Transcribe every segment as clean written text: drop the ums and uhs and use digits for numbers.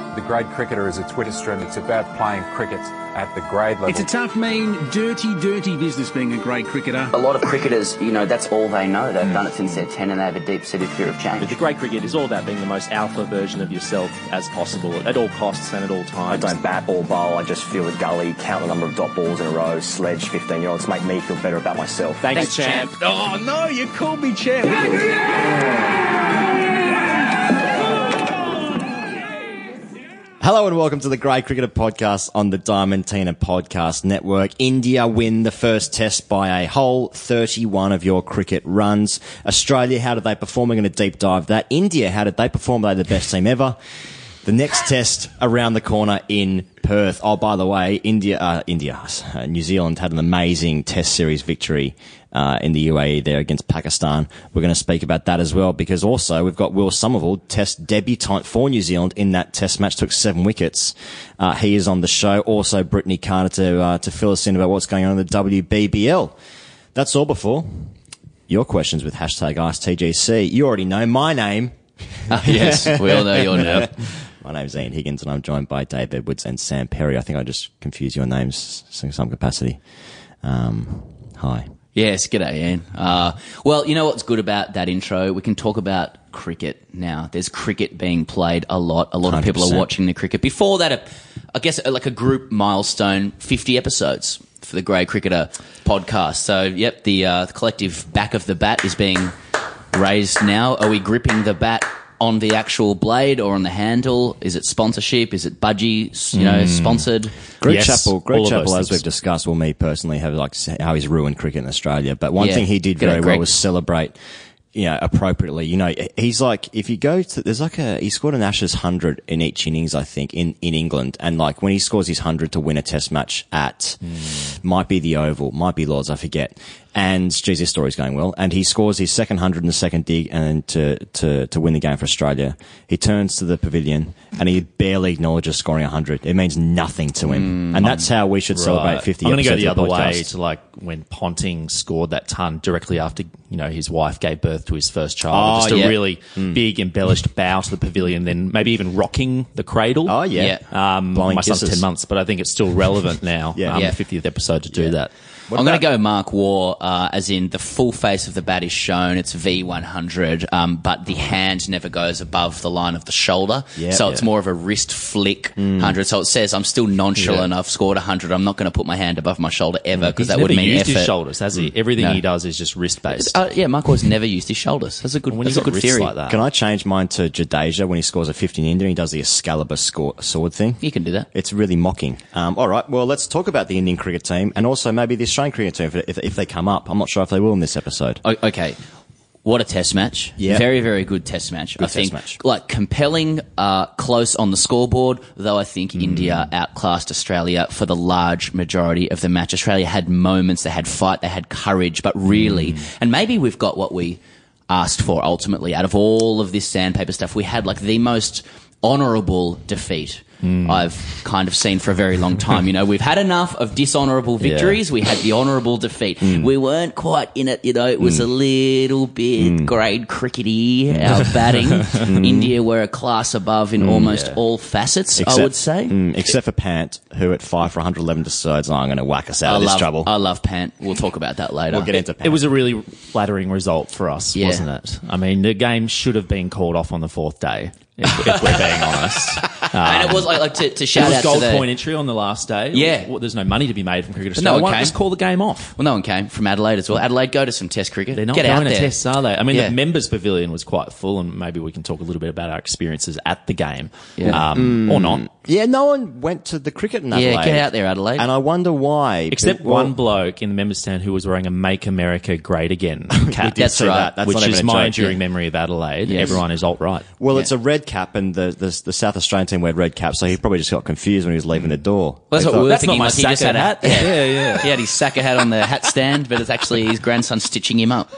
The Grade Cricketer is a Twitter stream. It's about playing cricket at the grade level. It's a tough, mean, dirty business being a grade cricketer. A lot of cricketers, that's all they know. They've done it since they're 10 and they have a deep-seated fear of change. But the grade cricket is all about being the most alpha version of yourself as possible at all costs and at all times. I don't bat or bowl. I just feel the gully, count the number of dot balls in a row, sledge 15-year-olds, make me feel better about myself. Thanks, champ. Oh, no, you called me champ. Hello and welcome to the Grade Cricketer podcast on the Diamantina Podcast Network. India win the first test by a whole 31 of your cricket runs. Australia, how did they perform? We're going to deep dive that. India, how did they perform? Are they the best team ever? The next test around the corner in Perth. Oh, by the way, New Zealand had an amazing test series victory in the UAE there against Pakistan. We're going to speak about that as well because also we've got Will Somerville, test debutant for New Zealand in that test match, took 7 wickets. He is on the show. Also Brittany Carter to fill us in about what's going on in the WBBL. That's all before your questions with hashtag AskTGC. You already know my name. Yes, we all know your name. My name's Ian Higgins and I'm joined by Dave Edwards and Sam Perry. I think I just confused your names in some capacity. Hi. Yes, g'day, Ian. Well, you know what's good about that intro? We can talk about cricket now. There's cricket being played a lot. A lot of people are watching the cricket. Before that, I guess like a group milestone, 50 episodes for the Grade Cricketer podcast. So, yep, the collective back of the bat is being raised now. Are we gripping the bat on the actual blade or on the handle? Is it sponsorship? Is it budgie, sponsored? Greg Chappell, as we've discussed, well, me personally, have like how he's ruined cricket in Australia. But one thing he did very well was celebrate, appropriately. He's like, if you go to, he scored an Ashes 100 in each innings, I think, in England. And like when he scores his 100 to win a test match at, might be the Oval, might be Lords, I forget. And geez, this story's going well. And he scores his second 100 in the second dig and to win the game for Australia. He turns to the pavilion and he barely acknowledges scoring 100. It means nothing to him. And that's how we should celebrate 50 I'm episodes. I'm going to go the other podcast. way to like when Ponting scored that ton directly after, his wife gave birth to his first child. Just a really big embellished bow to the pavilion, then maybe even rocking the cradle. Oh, yeah. My son's 10 months, but I think it's still relevant now, the 50th episode to do that. I'm going to go Mark Waugh, as in the full face of the bat is shown. It's V100, but the hand never goes above the line of the shoulder. So it's more of a wrist flick 100. So it says, I'm still nonchalant. I've scored 100. I'm not going to put my hand above my shoulder ever because that would mean used effort. His shoulders, has he? Everything he does is just wrist-based. Mark Waugh's never used his shoulders. That's a good, that's a good theory. Like that. Can I change mine to Jadeja when he scores a 50 in India and he does the Excalibur sword thing? You can do that. It's really mocking. All right, well, let's talk about the Indian cricket team and also maybe the Australian cricket team if they come up. I'm not sure if they will in this episode. Okay. What a test match. Yeah. Very, very good test match. I think, like, compelling, close on the scoreboard, though I think India outclassed Australia for the large majority of the match. Australia had moments, they had fight, they had courage, but really, and maybe we've got what we asked for ultimately out of all of this sandpaper stuff. We had, like, the most honourable defeat I've kind of seen for a very long time. We've had enough of dishonourable victories. Yeah. We had the honourable defeat. We weren't quite in it, it was a little bit grade crickety, our batting. India were a class above in almost all facets, I would say. Except for Pant, who at 5 for 111 decides, I'm going to whack us out of this trouble. I love Pant. We'll talk about that later. We'll get into Pant. It was a really flattering result for us, wasn't it? I mean, the game should have been called off on the 4th day. If we're being honest. And it was like to shout out to gold point entry on the last day. Yeah. Well, there's no money to be made from Cricket Australia. Why not just call the game off? Well, no one came from Adelaide as well. Adelaide, go to some test cricket. They're not Get going out to there. tests, are they? I mean, the members' pavilion was quite full, and maybe we can talk a little bit about our experiences at the game. Yeah. Or not. Yeah, no one went to the cricket in Adelaide. Yeah, get out there, Adelaide. And I wonder why. Except one bloke in the members' stand who was wearing a Make America Great Again cap. That's right. That's which is my enduring joke, memory of Adelaide. Yes. Everyone is alt-right. Well, it's a red cap, and the South Australian team wear red caps, so he probably just got confused when he was leaving the door. Well, that's what we were That's thinking. not my Like he just had Saka hat. Yeah. He had his Saka hat on the hat stand, but it's actually his grandson stitching him up.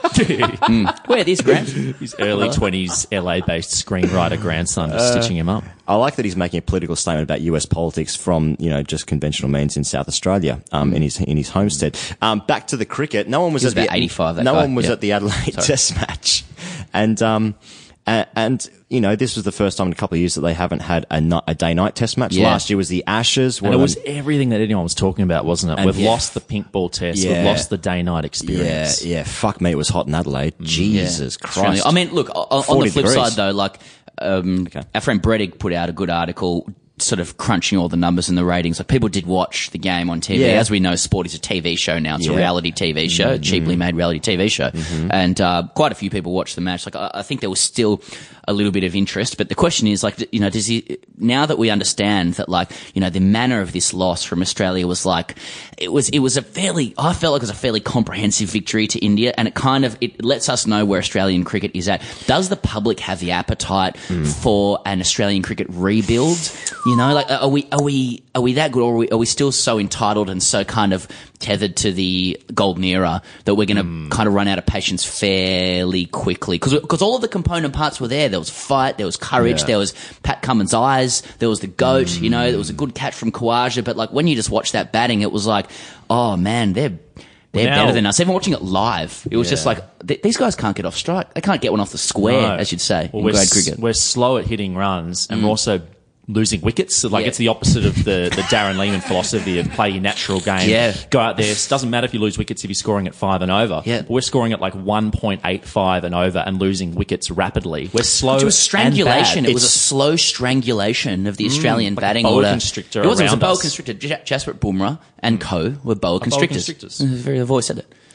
Where this, Grant? His early 20s LA-based screenwriter grandson just stitching him up. I like that he's making a political statement about US politics from, just conventional means in South Australia, in his homestead. Back to the cricket. No one was He was at about 85, that no guy. one was Yeah. at the Adelaide Test match. And, And you know, this was the first time in a couple of years that they haven't had a day-night test match. Yeah. Last year was the Ashes. And it was everything that anyone was talking about, wasn't it? We've lost the pink ball test. Yeah. We've lost the day-night experience. Yeah. Fuck me, it was hot in Adelaide. Jesus Christ. I mean, look, on the flip degrees. side though, like, our friend Bredig put out a good article sort of crunching all the numbers and the ratings. Like, people did watch the game on TV. Yeah. As we know, sport is a TV show now. It's a reality TV show, a cheaply made reality TV show. And quite a few people watched the match. Like, I think there was still a little bit of interest. But the question is, like, you know, now that we understand that, like, you know, the manner of this loss from Australia was like, I felt like it was a fairly comprehensive victory to India, and it lets us know where Australian cricket is at. Does the public have the appetite for an Australian cricket rebuild? You know, like, are we that good, or are we still so entitled and so kind of tethered to the golden era that we're going to kind of run out of patience fairly quickly? Because all of the component parts were there. There was fight, there was courage, there was Pat Cummins' eyes, there was the GOAT, you know, there was a good catch from Khawaja. But like, when you just watch that batting, it was like, oh man, they're better than us. Even watching it live, it was just like, these guys can't get off strike. They can't get one off the square, as you'd say, in grade cricket. We're slow at hitting runs, and we're also losing wickets. So, like, it's the opposite of the Darren Lehman philosophy of play your natural game. Yeah. Go out there. It doesn't matter if you lose wickets if you're scoring at 5 and over. Yeah. But we're scoring at like 1.85 and over and losing wickets rapidly. We're slow. It was strangulation. And bad. It was a slow strangulation of the Australian batting boa order. constrictor It was a around boa us. constrictor. Jasprit Bumrah and co were boa constrictors. The voice said it.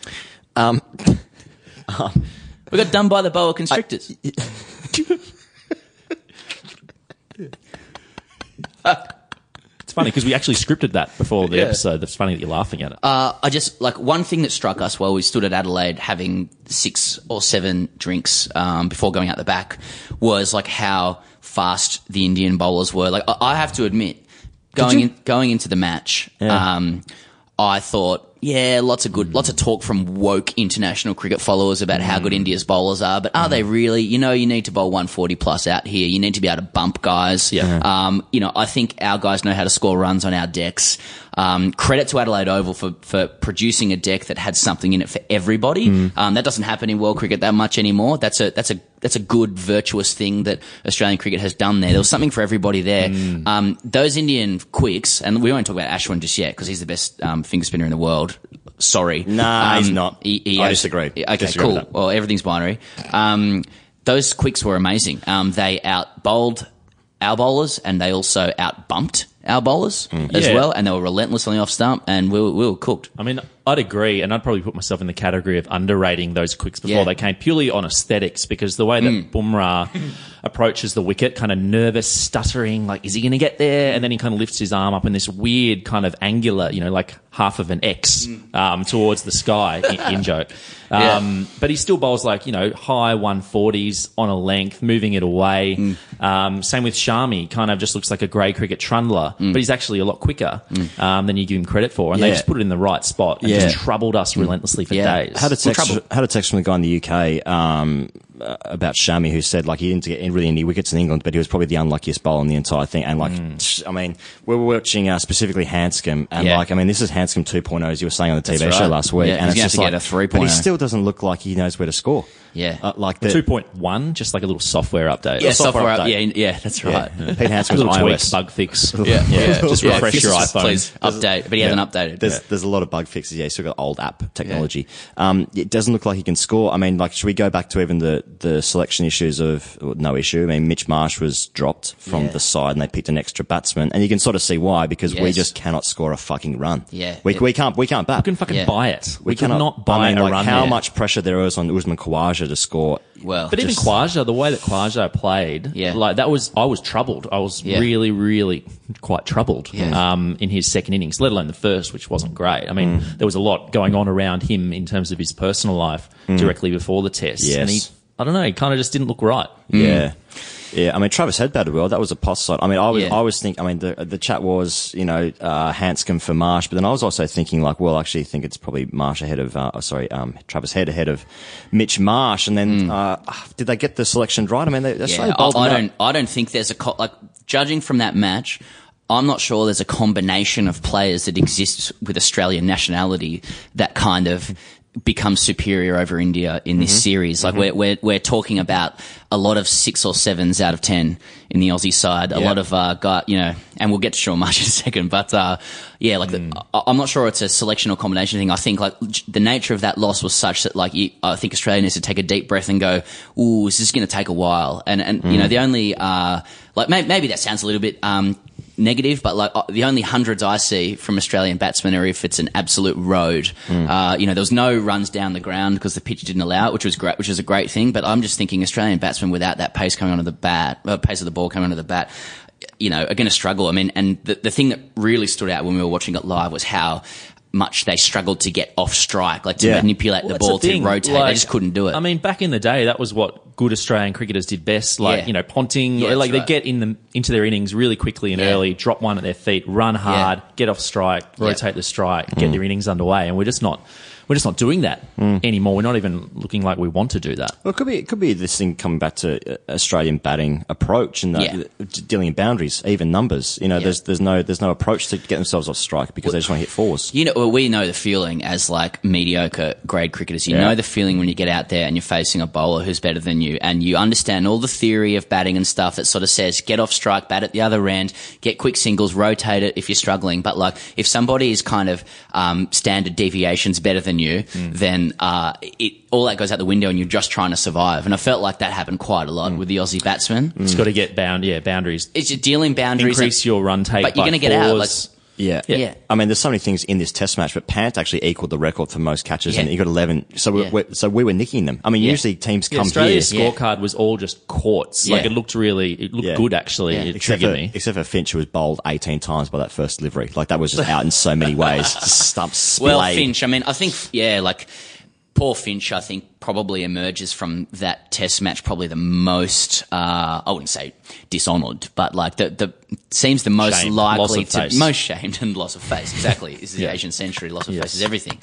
We got done by the boa constrictors. It's funny because we actually scripted that before the episode. It's funny that you're laughing at it. I just, like, one thing that struck us while we stood at Adelaide having 6 or 7 drinks before going out the back was like how fast the Indian bowlers were. Like, I have to admit, going into the match, I thought, lots of talk from woke international cricket followers about how good India's bowlers are, but are they really? You know, you need to bowl 140 plus out here. You need to be able to bump guys. Yeah. You know, I think our guys know how to score runs on our decks. Credit to Adelaide Oval for producing a deck that had something in it for everybody. That doesn't happen in world cricket that much anymore. That's a good, virtuous thing that Australian cricket has done there. There was something for everybody there. Those Indian quicks, and we won't talk about Ashwin just yet because he's the best finger spinner in the world. Sorry. Nah, he's not. I disagree. Okay, disagree cool. with that. Well, everything's binary. Those quicks were amazing. They out-bowled our bowlers, and they also out-bumped our bowlers as well, and they were relentless on the off-stump, and we were cooked. I mean, I'd agree, and I'd probably put myself in the category of underrating those quicks before they came, purely on aesthetics, because the way that Bumrah approaches the wicket, kind of nervous, stuttering, like, is he going to get there? And then he kind of lifts his arm up in this weird kind of angular, you know, like half of an X towards the sky, in joke. But he still bowls like, you know, high 140s on a length, moving it away. Same with Shami, kind of just looks like a grey cricket trundler, but he's actually a lot quicker than you give him credit for. And they just put it in the right spot and just troubled us relentlessly for days. Had a text from the guy in the UK about Shami, who said, like, he didn't get really any wickets in England, but he was probably the unluckiest bowler in the entire thing. And, like, I mean, we were watching specifically Hanscom, and like, I mean, this is Hanscom 2.0, as you were saying on the TV show last week. Yeah, and he's it's just going to like, get a 3.0. but he still doesn't look like he knows where to score. Yeah. Like the 2.1, just like a little software update. Yeah, software update. Yeah, that's right. Pete Hanscom's Little tweak, iOS. bug fix. Just refresh your iPhone. Please update, but he hasn't updated. There's a lot of bug fixes. Yeah, he's still got old app technology. It doesn't look like he can score. I mean, like, should we go back to even the selection issues of no issue? I mean, Mitch Marsh was dropped from the side, and they picked an extra batsman, and you can sort of see why, because we just cannot score a fucking run. We can't bat. We can fucking buy it. We cannot buy I mean, a like, run. how much pressure there was on Usman Khawaja to score. Well, But even Khawaja, the way that Khawaja played, like, I was troubled. I was really, really quite troubled in his second innings, let alone the first, which wasn't great. I mean, there was a lot going on around him in terms of his personal life directly before the test. Yes. And I don't know, he kind of just didn't look right. Yeah, I mean, Travis Head batted well. That was a plus side. I mean, I was thinking, I mean, the chat was, you know, Hanscom for Marsh, but then I was also thinking, like, well, I actually think it's probably Marsh ahead of, Travis Head ahead of Mitch Marsh. And then, did they get the selections right? I mean, I don't think there's like, judging from that match, I'm not sure there's a combination of players that exists with Australian nationality that kind of become superior over India in this series. Like we're talking about a lot of 6 or 7s out of 10 in the Aussie side. A lot of guys, and we'll get to Sean Marsh in a second. But I'm not sure it's a selection or combination thing. I think like the nature of that loss was such that like I think Australia needs to take a deep breath and go, "Ooh, this is going to take a while." And the only maybe that sounds a little bit negative, but like the only hundreds I see from Australian batsmen are if it's an absolute road. There was no runs down the ground because the pitch didn't allow it, which was great, which is a great thing. But I'm just thinking Australian batsmen without that pace coming onto the bat, pace of the ball coming onto the bat, are going to struggle. I mean, and the thing that really stood out when we were watching it live was how much they struggled to get off strike, like to manipulate the ball, to rotate. They just couldn't do it. I mean, back in the day, that was what good Australian cricketers did best. Ponting, they get into their innings really quickly and early, drop one at their feet, run hard, get off strike, rotate the strike, get their innings underway, and we're just not doing that anymore. We're not even looking like we want to do that. Well, it could be this thing coming back to Australian batting approach and dealing in boundaries, even numbers. There's no approach to get themselves off strike because they just want to hit fours. We know the feeling as like mediocre grade cricketers. You know the feeling when you get out there and you're facing a bowler who's better than you, and you understand all the theory of batting and stuff that sort of says get off strike, bat at the other end, get quick singles, rotate it if you're struggling. But like if somebody is kind of standard deviations better than you, then all that goes out the window and you're just trying to survive. And I felt like that happened quite a lot with the Aussie batsmen. It's got to get boundaries. It's just dealing boundaries. Increase your run take, but you're going to get out. Like, Yeah. I mean, there's so many things in this test match, but Pant actually equaled the record for most catches, and he got 11. So we were nicking them. I mean, usually teams come Australia's here. scorecard was all just quartz. Like it looked good actually. Yeah. It triggered me. Except for Finch, who was bowled 18 times by that first delivery. Like that was just out in so many ways. Just stump splayed. Well, Finch, I mean, I think, poor Finch, I think, probably emerges from that test match probably the most, I wouldn't say dishonoured, but like seems the most shamed, likely to, most shamed and loss of face. Exactly. This is the Asian century. Loss of face is everything.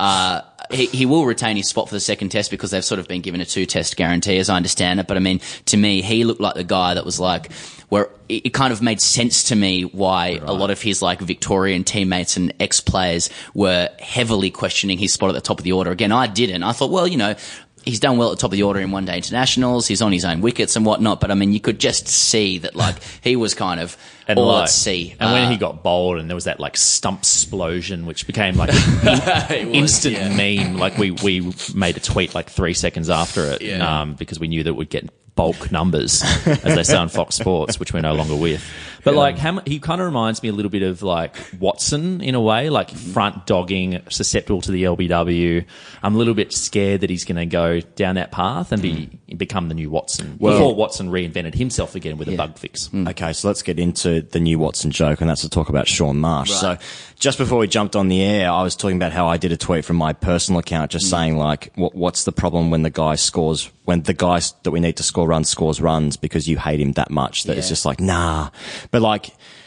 He will retain his spot for the second test because they've sort of been given a 2-test guarantee, as I understand it. But I mean, to me, he looked like the guy that was like, where it kind of made sense to me why a lot of his like Victorian teammates and ex-players were heavily questioning his spot at the top of the order. Again, I didn't. I thought, well, he's done well at the top of the order in one-day internationals. He's on his own wickets and whatnot. But I mean, you could just see that like he was kind of all at sea. And when he got bowled and there was that like stump explosion, which became like an instant meme. Like we made a tweet like 3 seconds after it because we knew that we'd get bulk numbers, as they say on Fox Sports, which we're no longer with. But like he kind of reminds me a little bit of like Watson in a way, like front dogging, susceptible to the LBW. I'm a little bit scared that he's going to go down that path and become the new Watson before Watson reinvented himself again with a bug fix. Okay, so let's get into the new Watson joke, and that's to talk about Sean Marsh. Right. So just before we jumped on the air, I was talking about how I did a tweet from my personal account just saying like, what's the problem when the guy scores, when the guy that we need to score runs scores runs because you hate him that much that it's just like, nah. But like,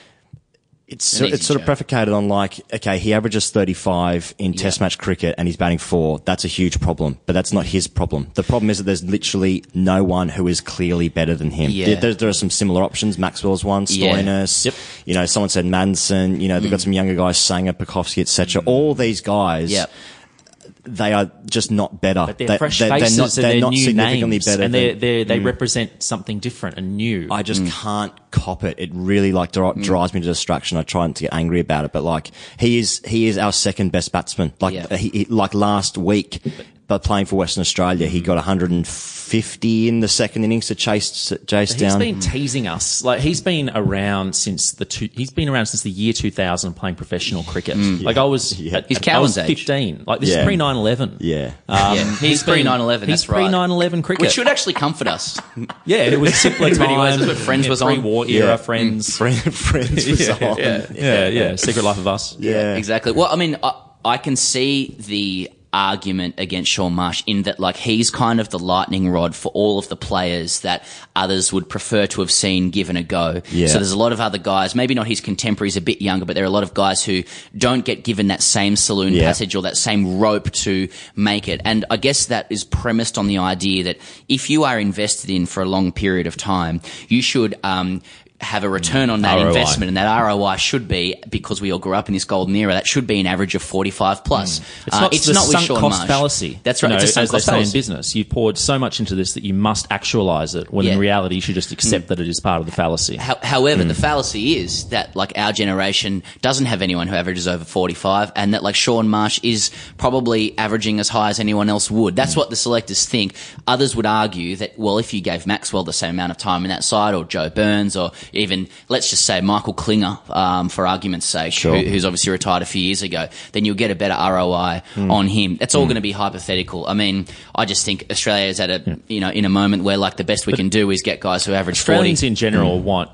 it's sort of predicated on like, okay, he averages 35 in test match cricket and he's batting 4. That's a huge problem, but that's not his problem. The problem is that there's literally no one who is clearly better than him. Yeah. There are some similar options. Maxwell's one, Stoinis, someone said Madison, they've got some younger guys, Sanger, Pekovsky, etc. All these guys, they are just not better. But they're fresh faces, they're not new significantly names, better. And they represent something different and new. I just can't cop it. It really drives me to distraction. I try not to get angry about it, but like he is our second best batsman. Like he like last week, but playing for Western Australia, he got 150 in the second innings to chase down. He's been teasing us. Like he's been around since the year 2000 playing professional cricket. Like I was, his Cowan's age. 15. Like this is pre 9/11. He's pre 9/11. He's pre 9/11 cricket, which should actually comfort us. Yeah, it was simpler times. That's what Friends was on. Pre-war era Friends. Friends was on. Yeah. Secret Life of Us. Yeah, exactly. Well, I mean, I can see the argument against Sean Marsh in that like he's kind of the lightning rod for all of the players that others would prefer to have seen given a go. Yeah. So there's a lot of other guys, maybe not his contemporaries, a bit younger, but there are a lot of guys who don't get given that same saloon passage or that same rope to make it. And I guess that is premised on the idea that if you are invested in for a long period of time, you should have a return on that ROI. investment, and that ROI should be, because we all grew up in this golden era, that should be an average of 45 plus. It's not with sunk Sean cost Marsh. fallacy. That's right. You know, it's a sunk as they cost say in fallacy. business, you've poured so much into this that you must actualize it, when in reality you should just accept that it is part of the fallacy. However, the fallacy is that like our generation doesn't have anyone who averages over 45, and that like Sean Marsh is probably averaging as high as anyone else would. That's what the selectors think. Others would argue that, well, if you gave Maxwell the same amount of time in that side, or Joe Burns, or even, let's just say, Michael Klinger, for argument's sake, who's obviously retired a few years ago, then you'll get a better ROI on him. That's all going to be hypothetical. I mean, I just think Australia is at a, in a moment where like the best we can do is get guys who average 40. Australians in general want,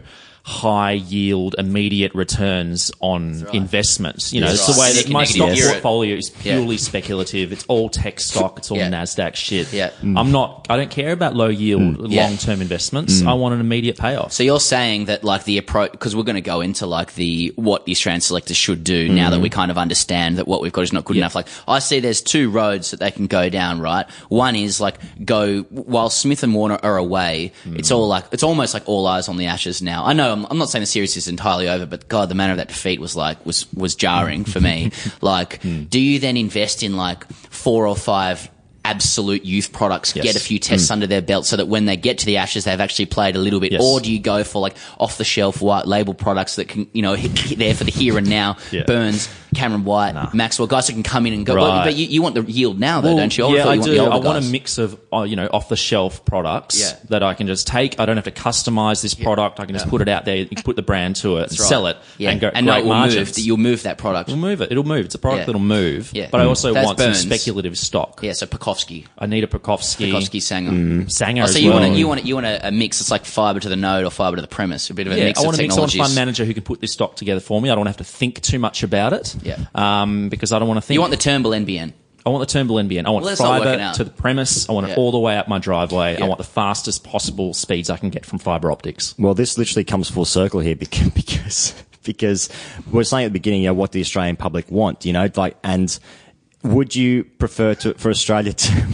high yield, immediate returns on investments. It's the way that my stock portfolio is purely speculative. It's all tech stock. It's all NASDAQ shit. Yeah. I don't care about low yield, long-term investments. I want an immediate payoff. So you're saying that like the approach, because we're going to go into like what the Australian selectors should do now that we kind of understand that what we've got is not good enough. Like I see there's two roads that they can go down, right? One is like go while Smith and Warner are away. It's almost like all eyes on the Ashes now. I know I'm not saying the series is entirely over, but God, the manner of that defeat was jarring for me. Like, do you then invest in like 4 or 5 absolute youth products, get a few tests under their belt so that when they get to the Ashes, they've actually played a little bit? Or do you go for like off the shelf white label products that can, hit there for the here and now? Burns, Cameron White, Maxwell, guys who can come in and go. Right. But you want the yield now, though, don't you? I do. I want guys. a mix of, off the shelf products that I can just take. I don't have to customize this product. I can just put it out there, put the brand to it, sell it, and go. And great it will margins. move. You'll move that product. We'll move it. It'll move. It's a product that'll move. Yeah. But I also That's want Burns. some speculative stock. Yeah, so Pekovsky. I need a Pekovsky. Sanger. Sanger So as you well. want a mix that's like fibre to the node or fibre to the premise, a bit of a mix I of want a mix. I want a technologies. fund manager who can put this stock together for me. I don't want to have to think too much about it. Because I don't want to think. You want the Turnbull NBN. I want the Turnbull NBN. I want Well, that's not working fibre out. to the premise. I want it all the way up my driveway. I want the fastest possible speeds I can get from fibre optics. Well, this literally comes full circle here because we're saying at the beginning, what the Australian public want, and would you prefer for Australia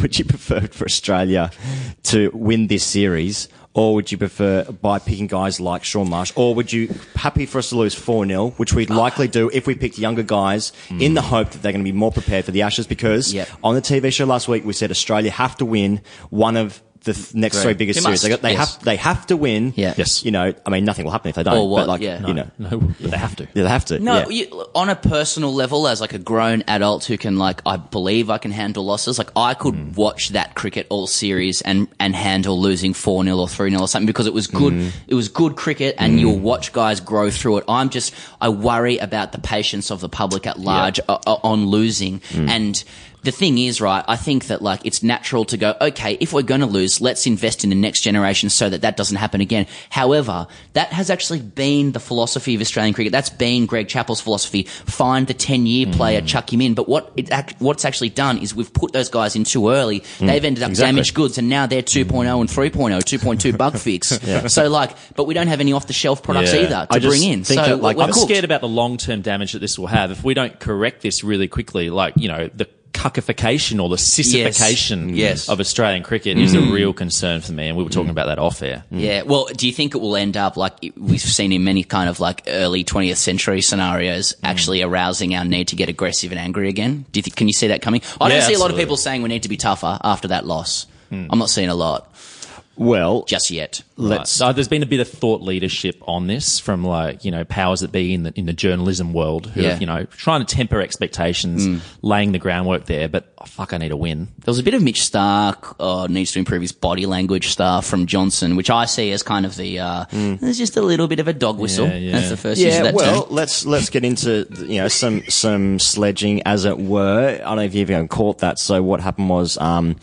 to win this series? Or would you prefer by picking guys like Sean Marsh? Or would you happy for us to lose 4-0, which we'd likely do if we picked younger guys in the hope that they're going to be more prepared for the Ashes? Because on the TV show last week, we said Australia have to win one of the next 3 biggest series. They have to win. Yeah. Yes. Nothing will happen if they don't. Or what, But No, but they have to. they have to. No, Yeah. on a personal level, as like a grown adult who can I believe I can handle losses. Like I could watch that cricket all series and handle losing 4-0 or 3-0 or something because it was good. It was good cricket, and you'll watch guys grow through it. I worry about the patience of the public at large on losing. And the thing is, right, I think that it's natural to go, okay, if we're going to lose, let's invest in the next generation so that doesn't happen again. However, that has actually been the philosophy of Australian cricket. That's been Greg Chappell's philosophy. Find the 10-year player, chuck him in. But what's actually done is we've put those guys in too early. They've ended up damaged goods, and now they're 2.0 and 3.0, 2.2 bug fix. So but we don't have any off-the-shelf products either to bring in. So I'm scared about the long-term damage that this will have if we don't correct this really quickly. The cuckification or the sissification of Australian cricket is a real concern for me, and we were talking about that off air. Yeah, well, do you think it will end up like we've seen in many kind of early 20th century scenarios, actually arousing our need to get aggressive and angry again? Can you see that coming? I don't see a lot of people saying we need to be tougher after that loss. I'm not seeing a lot. Well, just yet. So there's been a bit of thought leadership on this from powers that be in the journalism world who are, trying to temper expectations, laying the groundwork there. But I need a win. There was a bit of Mitch Stark needs to improve his body language stuff from Johnson, which I see as kind of there's just a little bit of a dog whistle. That's the first use of that term. Let's get into some sledging, as it were. I don't know if you've even caught that. So what happened was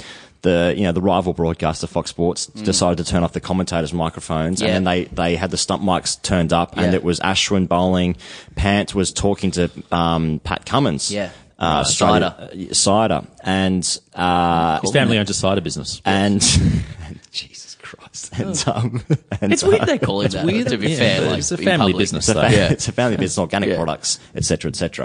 the rival broadcaster Fox Sports decided to turn off the commentators' microphones, and then they had the stump mics turned up, and it was Ashwin bowling. Pant was talking to Pat Cummins. Cider, and his family owns a cider business, and Jesus Christ, and it's weird they call it that. Weird, to be fair, it's a family business. It's a family business, organic products, etc., etc.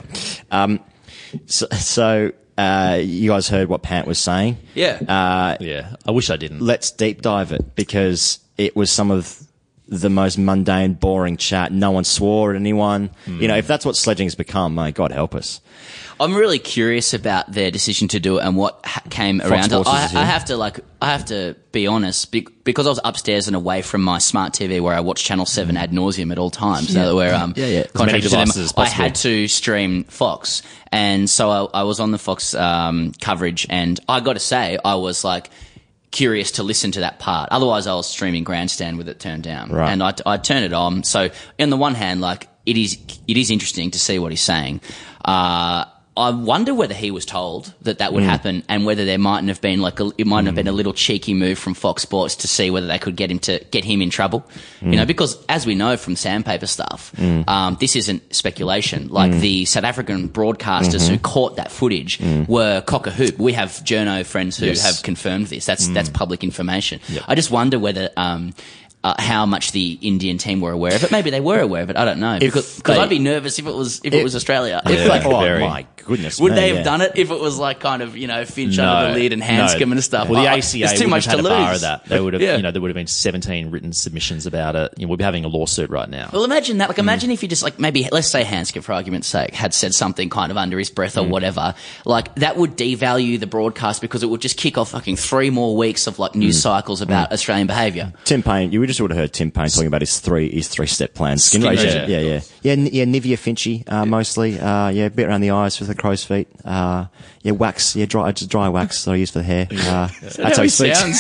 So you guys heard what Pant was saying? I wish I didn't. Let's deep dive it, because it was some of the most mundane, boring chat. No one swore at anyone. You know, if that's what sledging's become, my God help us. I'm really curious about their decision to do it and what came around. I have to be honest, because I was upstairs and away from my smart TV where I watch Channel 7 ad nauseum at all times. So where contracted to them, I had to stream Fox, and so I was on the Fox coverage, and I got to say I was like curious to listen to that part. Otherwise, I was streaming Grandstand with it turned down, and I turned it on. So on the one hand, like it is interesting to see what he's saying. I wonder whether he was told that would happen, and whether there mightn't have been it might have been a little cheeky move from Fox Sports to see whether they could get him in trouble. You know, because as we know from sandpaper stuff, this isn't speculation. Like the South African broadcasters who caught that footage were cock a hoop. We have journo friends who have confirmed this. That's public information. Yep. I just wonder whether how much the Indian team were aware of it. Maybe they were aware of it. I don't know, because I'd be nervous if it was Australia. My goodness, would they have done it if it was like kind of Finch under the lid and Hanscom and stuff? Well, the ACA it's too much to lose. Bar of that. They would have, there would have been 17 written submissions about it. We'd be having a lawsuit right now. Well, imagine that. Like, imagine if you just maybe let's say Hanscom, for argument's sake, had said something kind of under his breath or whatever. Like that would devalue the broadcast, because it would just kick off fucking 3 more weeks of like news cycles about Australian behaviour. Tim Payne, you just would have heard Tim Payne talking about his 3-step plan. Skin regime. Yeah. Nivea Finchy, mostly. A bit around the eyes with the crow's feet. Wax. Dry wax that I use for the hair. That's how he speaks.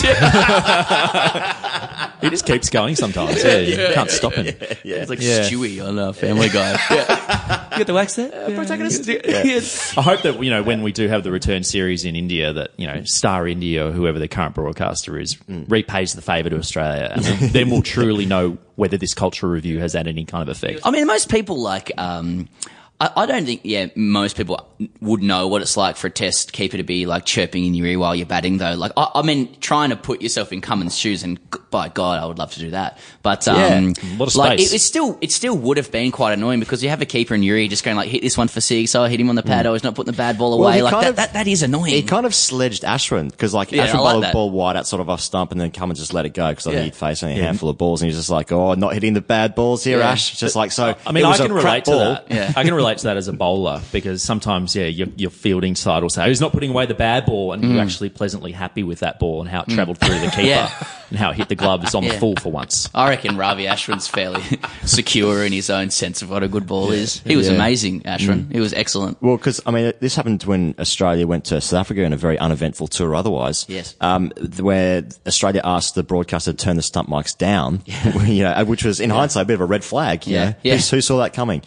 He just keeps going sometimes. You can't stop him. It's like Stewie on Family Guy. You got the wax there? Protagonist? I hope that, when we do have the return series in India, that, Star India or whoever the current broadcaster is repays the favour to Australia, and then we'll truly know whether this cultural review has had any kind of effect. I mean, most people I don't think, most people would know what it's like for a test keeper to be like chirping in your ear while you're batting, though. Like, I mean, trying to put yourself in Cummins' shoes, and by God, I would love to do that. But, a lot of space. It still would have been quite annoying, because you have a keeper in your ear just going like, hit this one for 6, oh, hit him on the pad, oh, he's not putting the bad ball away. Like, that is annoying. He kind of sledged Ashwin, because Ashwin bowled the ball wide out sort of off stump, and then Cummins just let it go, because he'd faced only a handful of balls, and he's just like, oh, not hitting the bad balls here, Ash. Just like, so. I mean, I can relate to that. Yeah. I can relate to that as a bowler, because sometimes, your fielding side will say, he's not putting away the bad ball, and you're actually pleasantly happy with that ball and how it travelled through the keeper and how it hit the gloves on the full for once. I reckon Ravi Ashwin's fairly secure in his own sense of what a good ball is. He was amazing, Ashwin. He was excellent. Well, because, I mean, this happened when Australia went to South Africa in a very uneventful tour otherwise. Yes. Where Australia asked the broadcaster to turn the stump mics down, which was, in hindsight, a bit of a red flag. Who saw that coming?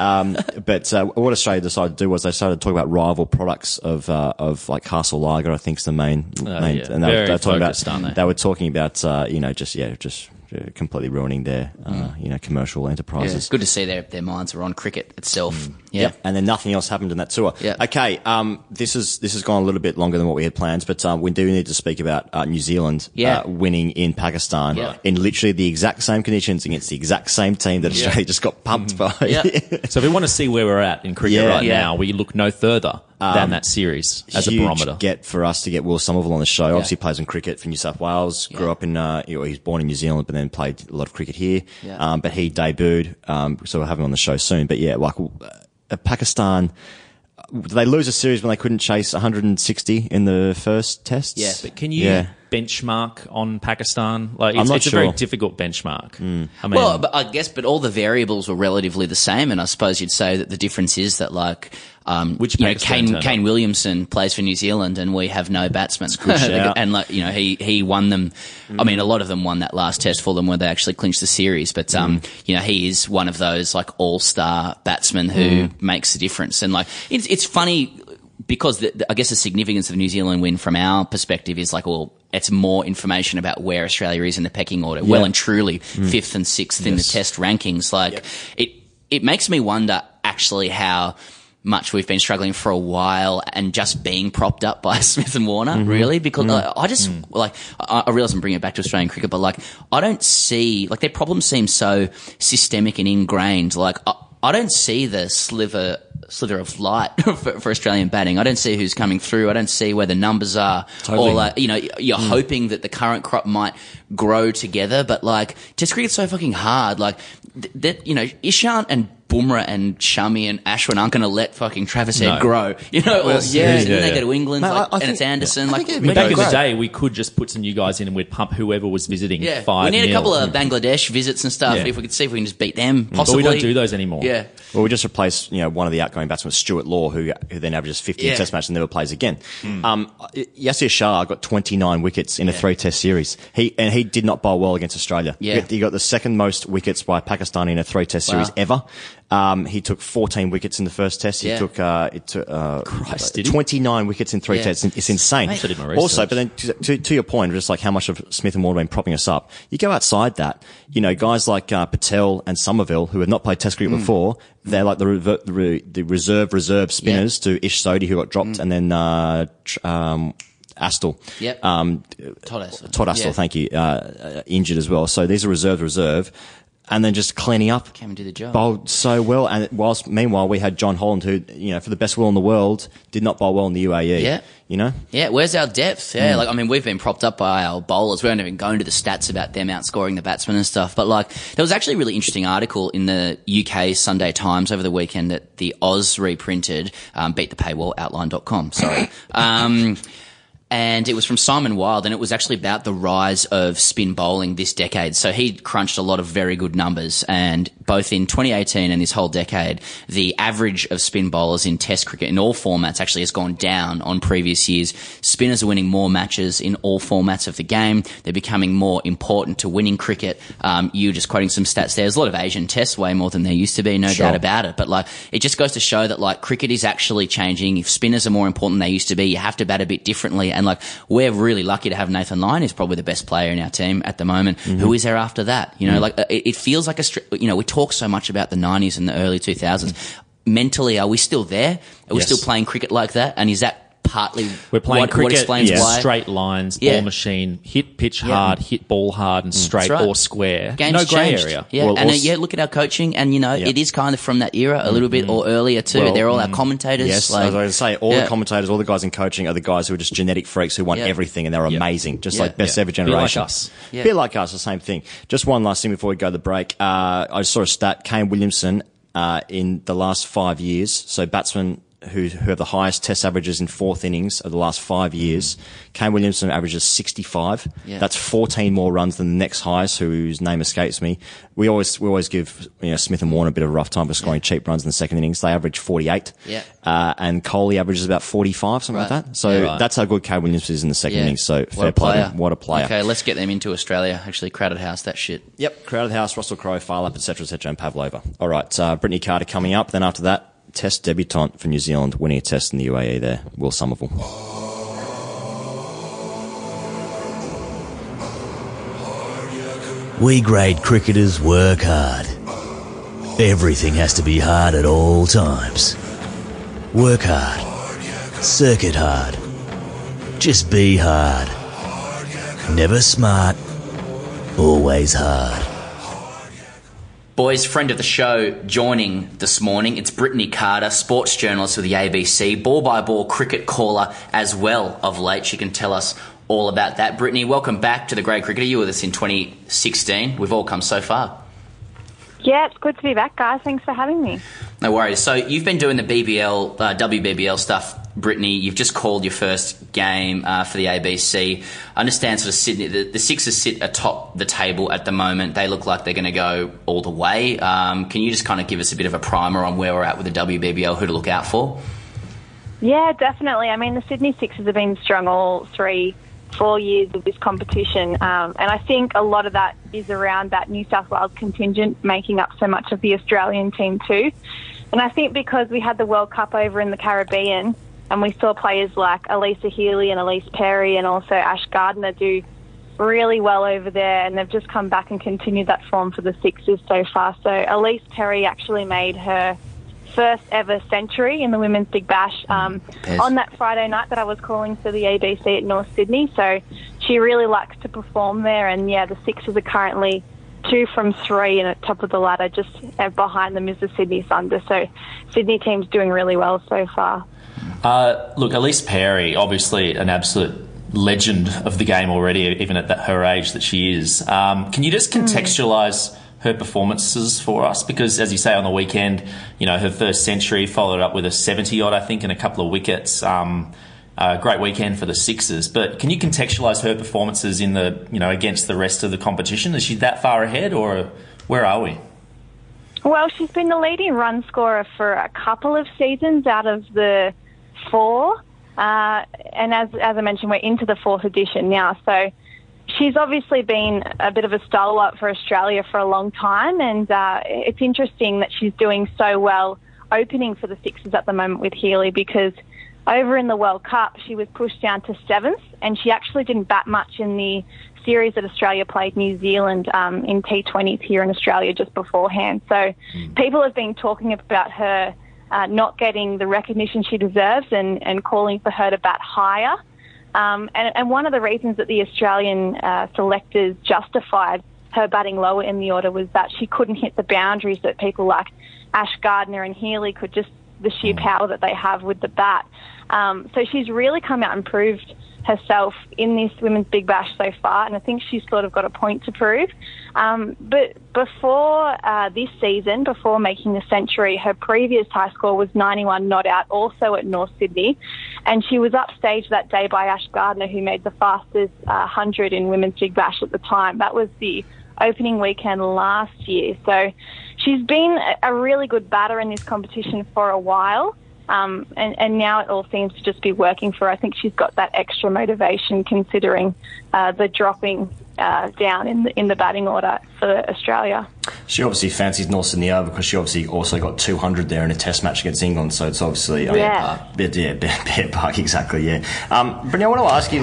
But what Australia decided to do was they started talking about rival products of like Castle Lager, I think is the main, and they were talking about, just completely ruining their, commercial enterprises. It's good to see their minds are on cricket itself. And then nothing else happened in that tour. Okay, this has gone a little bit longer than what we had planned, but we do need to speak about New Zealand winning in Pakistan in literally the exact same conditions against the exact same team that Australia just got pumped by. So if we want to see where we're at in cricket now, we look no further than that series as a barometer. Get for us to get Will Somerville on the show. Obviously plays in cricket for New South Wales, grew up in, he was born in New Zealand, but then played a lot of cricket here. But he debuted, so we'll have him on the show soon. But Pakistan, did they lose a series when they couldn't chase 160 in the first test? Yeah. But can you benchmark on Pakistan? It's a very difficult benchmark. I mean, but all the variables were relatively the same, and I suppose you'd say that the difference is that Kane Williamson plays for New Zealand, and we have no batsmen. And he won them. I mean, a lot of them won that last test for them where they actually clinched the series. But he is one of those like all-star batsmen who makes the difference. And it's funny, because I guess the significance of the New Zealand win from our perspective is it's more information about where Australia is in the pecking order. Well and truly 5th and 6th in the test rankings. It makes me wonder actually how much we've been struggling for a while and just being propped up by Smith and Warner, really, because I realise I'm bringing it back to Australian cricket, but I don't see, their problems seem so systemic and ingrained. I don't see the sliver slither of light for Australian batting. I don't see who's coming through. I don't see where the numbers are. Totally. Or like, you're hoping that the current crop might grow together, but like Test cricket's so fucking hard. Like Ishant and Bumrah and Shami and Ashwin aren't going to let fucking Travis Head grow, or then they go to England, and it's Anderson. Back in the day, we could just put some new guys in and we'd pump whoever was visiting 5-0. We need a couple of Bangladesh visits and stuff. If we could see if we can just beat them, possibly. But we don't do those anymore. Yeah. Well, we just replaced, one of the outgoing batsmen, Stuart Law, who then averages 15 Test matches and never plays again. Yasir Shah got 29 wickets in a 3-Test series. He did not bowl well against Australia. Yeah. He got the second most wickets by Pakistan in a 3-Test series ever. He took 14 wickets in the first Test. He took 29 wickets in 3 Tests. It's insane. Also, but then to your point, just like how much of Smith and Warner have been propping us up, you go outside that, guys like Patel and Somerville, who have not played Test cricket before, they're like the reserve spinners to Ish Sodhi, who got dropped, and then Astle. Yep. Todd Astle, thank you, injured as well. So these are reserve. And then just cleaning up. Came and do the job. Bowled so well. And meanwhile, we had John Holland, who, for the best will in the world, did not bowl well in the UAE. Yeah. Yeah, where's our depth? Yeah, we've been propped up by our bowlers. We don't even go into the stats about them outscoring the batsmen and stuff. But there was actually a really interesting article in the UK Sunday Times over the weekend that the Oz reprinted, beat the paywall, outline.com, sorry. And it was from Simon Wilde, and it was actually about the rise of spin bowling this decade. So he crunched a lot of very good numbers, and both in 2018 and this whole decade, the average of spin bowlers in Test cricket in all formats actually has gone down on previous years. Spinners are winning more matches in all formats of the game. They're becoming more important to winning cricket. You were just quoting some stats there. There's a lot of Asian Tests, way more than there used to be, no doubt about it. But it just goes to show that cricket is actually changing. If spinners are more important than they used to be, you have to bat a bit differently. And we're really lucky to have Nathan Lyon, who's probably the best player in our team at the moment. Who is there after that? It feels like we talk so much about the 90s and the early 2000s. Mentally, are we still there? Are we still playing cricket like that? And is that partly we're playing cricket, what explains why? Straight lines, ball machine, hit pitch hard, hit ball hard and straight or square. Game's no grey changed. area. Yeah, look at our coaching, and it is kind of from that era a little bit or earlier too. They're all our commentators. Yes, as I was going to say, all the commentators, all the guys in coaching are the guys who are just genetic freaks who want everything, and they're amazing, just like best ever generation. Be like us. A bit like us, the same thing. Just one last thing before we go to the break. I saw a stat, Kane Williamson, in the last 5 years, so batsmen who have the highest Test averages in fourth innings of the last 5 years. Kane Williamson averages 65. Yeah. That's 14 more runs than the next highest, whose name escapes me. We always give Smith and Warner a bit of a rough time for scoring cheap runs in the second innings. They average 48. Yeah. And Coley averages about 45, something like that. So that's how good Kane Williamson is in the second innings. So fair play. What a player. Okay, let's get them into Australia. Actually, Crowded House, that shit. Yep, Crowded House, Russell Crowe, Farlap, etc., and Pavlova. All right, Brittany Carter coming up. Then after that, Test debutant for New Zealand, winning a Test in the UAE there, Will Somerville. We grade cricketers work hard. Everything has to be hard at all times. Work hard. Circuit hard. Just be hard. Never smart. Always hard. Boys, friend of the show joining this morning. It's Brittany Carter, sports journalist with the ABC, ball-by-ball cricket caller as well of late. She can tell us all about that. Brittany, welcome back to The Grade Cricketer. You were with us in 2016. We've all come so far. Yeah, it's good to be back, guys. Thanks for having me. No worries. So you've been doing the BBL, WBBL stuff, Brittany. You've just called your first game for the ABC. I understand sort of Sydney, the Sixers sit atop the table at the moment. They look like they're going to go all the way. Can you just kind of give us a bit of a primer on where we're at with the WBBL, who to look out for? Yeah, definitely. I mean, the Sydney Sixers have been strong all 3-4 years of this competition, and I think a lot of that is around that New South Wales contingent making up so much of the Australian team too. And I think because we had the World Cup over in the Caribbean and we saw players like Elisa Healy and Elise Perry and also Ash Gardner do really well over there, and they've just come back and continued that form for the Sixers so far. So Elise Perry actually made her first ever century in the Women's Big Bash on that Friday night that I was calling for the ABC at North Sydney. So she really likes to perform there, and yeah, the Sixers are currently 2 from 3 and at top of the ladder. Just behind them is the Sydney Thunder. So Sydney team's doing really well so far. Look, Elise Perry, obviously an absolute legend of the game already, even at her age that she is. Can you just contextualise her performances for us? Because, as you say, on the weekend, her first century followed up with a 70-odd, I think, and a couple of wickets. A great weekend for the Sixers. But can you contextualise her performances in the, against the rest of the competition? Is she that far ahead, or where are we? Well, she's been the leading run scorer for a couple of seasons out of the 4. And as I mentioned, we're into the 4th edition now. So she's obviously been a bit of a stalwart for Australia for a long time. And it's interesting that she's doing so well opening for the Sixers at the moment with Healy, because over in the World Cup, she was pushed down to 7th, and she actually didn't bat much in the series that Australia played New Zealand in T20s here in Australia just beforehand. So people have been talking about her not getting the recognition she deserves and calling for her to bat higher. And one of the reasons that the Australian selectors justified her batting lower in the order was that she couldn't hit the boundaries that people like Ash Gardner and Healy could, just the sheer power that they have with the bat. So she's really come out and proved herself in this Women's Big Bash so far, and I think she's sort of got a point to prove. But before this season, before making the century, her previous high score was 91 not out, also at North Sydney, and she was upstaged that day by Ash Gardner, who made the fastest 100 in Women's Big Bash at the time. That was the opening weekend last year. So she's been a really good batter in this competition for a while. And now it all seems to just be working for her. I think she's got that extra motivation considering the dropping down in the batting order for Australia. She obviously fancies North Sydney over because she obviously also got 200 there in a test match against England, so it's obviously Bear Park, exactly. Yeah, but now I want to ask you,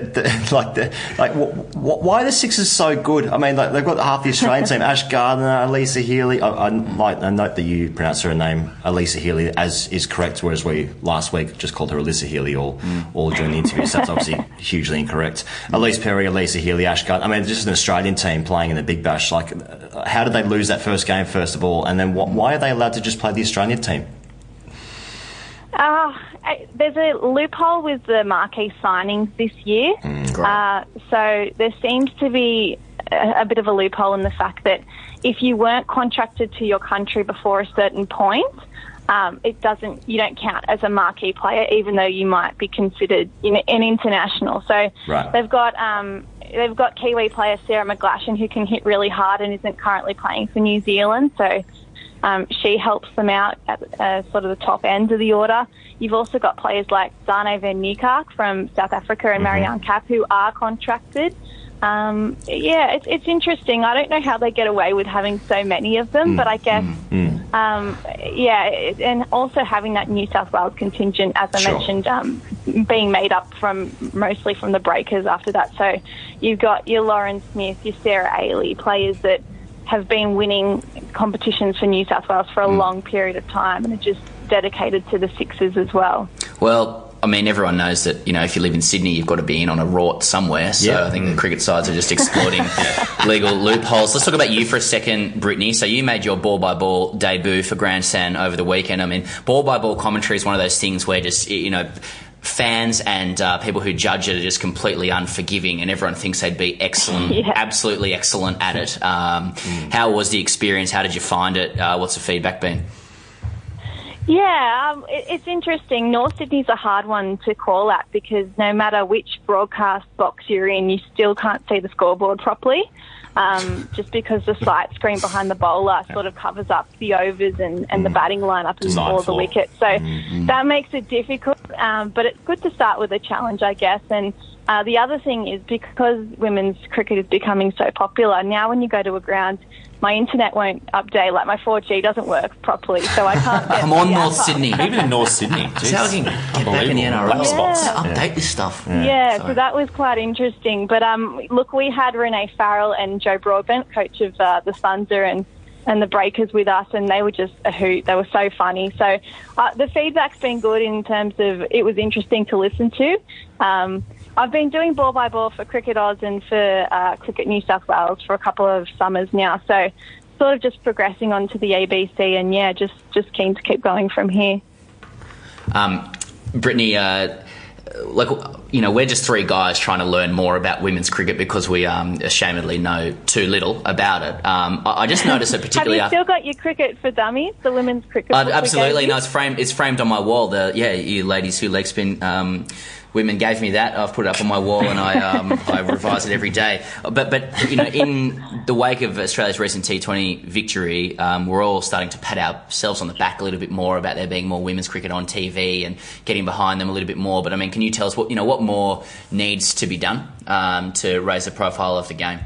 why are the Sixers so good? I mean, they've got half the Australian team: Ash Gardner, Elisa Healy. I note that you pronounce her name Elisa Healy as is correct, whereas we last week just called her Elisa Healy all during the interview. So that's obviously hugely incorrect. Elise Perry, Elisa Healy, Ash Gardner. I mean, just an Australian team playing in the Big Bash. How did they lose that first game, first of all, and then why are they allowed to just play the Australian team? There's a loophole with the marquee signings this year. So there seems to be a bit of a loophole in the fact that if you weren't contracted to your country before a certain point, you don't count as a marquee player, even though you might be considered an international. So they've got Kiwi player Sarah McGlashan, who can hit really hard and isn't currently playing for New Zealand. So she helps them out at sort of the top end of the order. You've also got players like Dane van Niekerk from South Africa and Marianne Kapp, who are contracted. It's interesting. I don't know how they get away with having so many of them, but I guess, and also having that New South Wales contingent, as I mentioned, being made up mostly from the breakers after that. So you've got your Lauren Smith, your Sarah Ailey, players that have been winning competitions for New South Wales for a long period of time and are just dedicated to the Sixers as well. Well, I mean, everyone knows that, if you live in Sydney, you've got to be in on a rort somewhere. So I think the cricket sides are just exploiting legal loopholes. Let's talk about you for a second, Brittany. So you made your ball-by-ball debut for Grandstand over the weekend. I mean, ball-by-ball commentary is one of those things where just, fans and people who judge it are just completely unforgiving, and everyone thinks they'd be excellent, absolutely excellent at it. How was the experience? How did you find it? What's the feedback been? Yeah, it's interesting. North Sydney's a hard one to call at because no matter which broadcast box you're in, you still can't see the scoreboard properly, just because the sight screen behind the bowler sort of covers up the overs and the batting lineup and all the wickets. So that makes it difficult, but it's good to start with a challenge, I guess. And the other thing is because women's cricket is becoming so popular, now when you go to a ground, my internet won't update, like my 4G doesn't work properly, so I can't get... Come on, North Sydney. Even in North Sydney. Just how we can get back in the NRL spots. Update this stuff. So that was quite interesting. But look, we had Renee Farrell and Joe Broadbent, coach of the Thunder and the Breakers with us, and they were just a hoot. They were so funny. So the feedback's been good in terms of it was interesting to listen to. I've been doing ball by ball for Cricket Oz and for Cricket New South Wales for a couple of summers now. So sort of just progressing onto the ABC, and yeah, just keen to keep going from here. Brittany, we're just three guys trying to learn more about women's cricket because we ashamedly know too little about it. I just noticed that particularly... Have you still got your Cricket for Dummies, the women's cricket book? Absolutely. No, it's framed on my wall. You ladies who leg spin... women gave me that. I've put it up on my wall and I revise it every day. But in the wake of Australia's recent T20 victory, we're all starting to pat ourselves on the back a little bit more about there being more women's cricket on TV and getting behind them a little bit more. But I mean, can you tell us what more needs to be done to raise the profile of the game?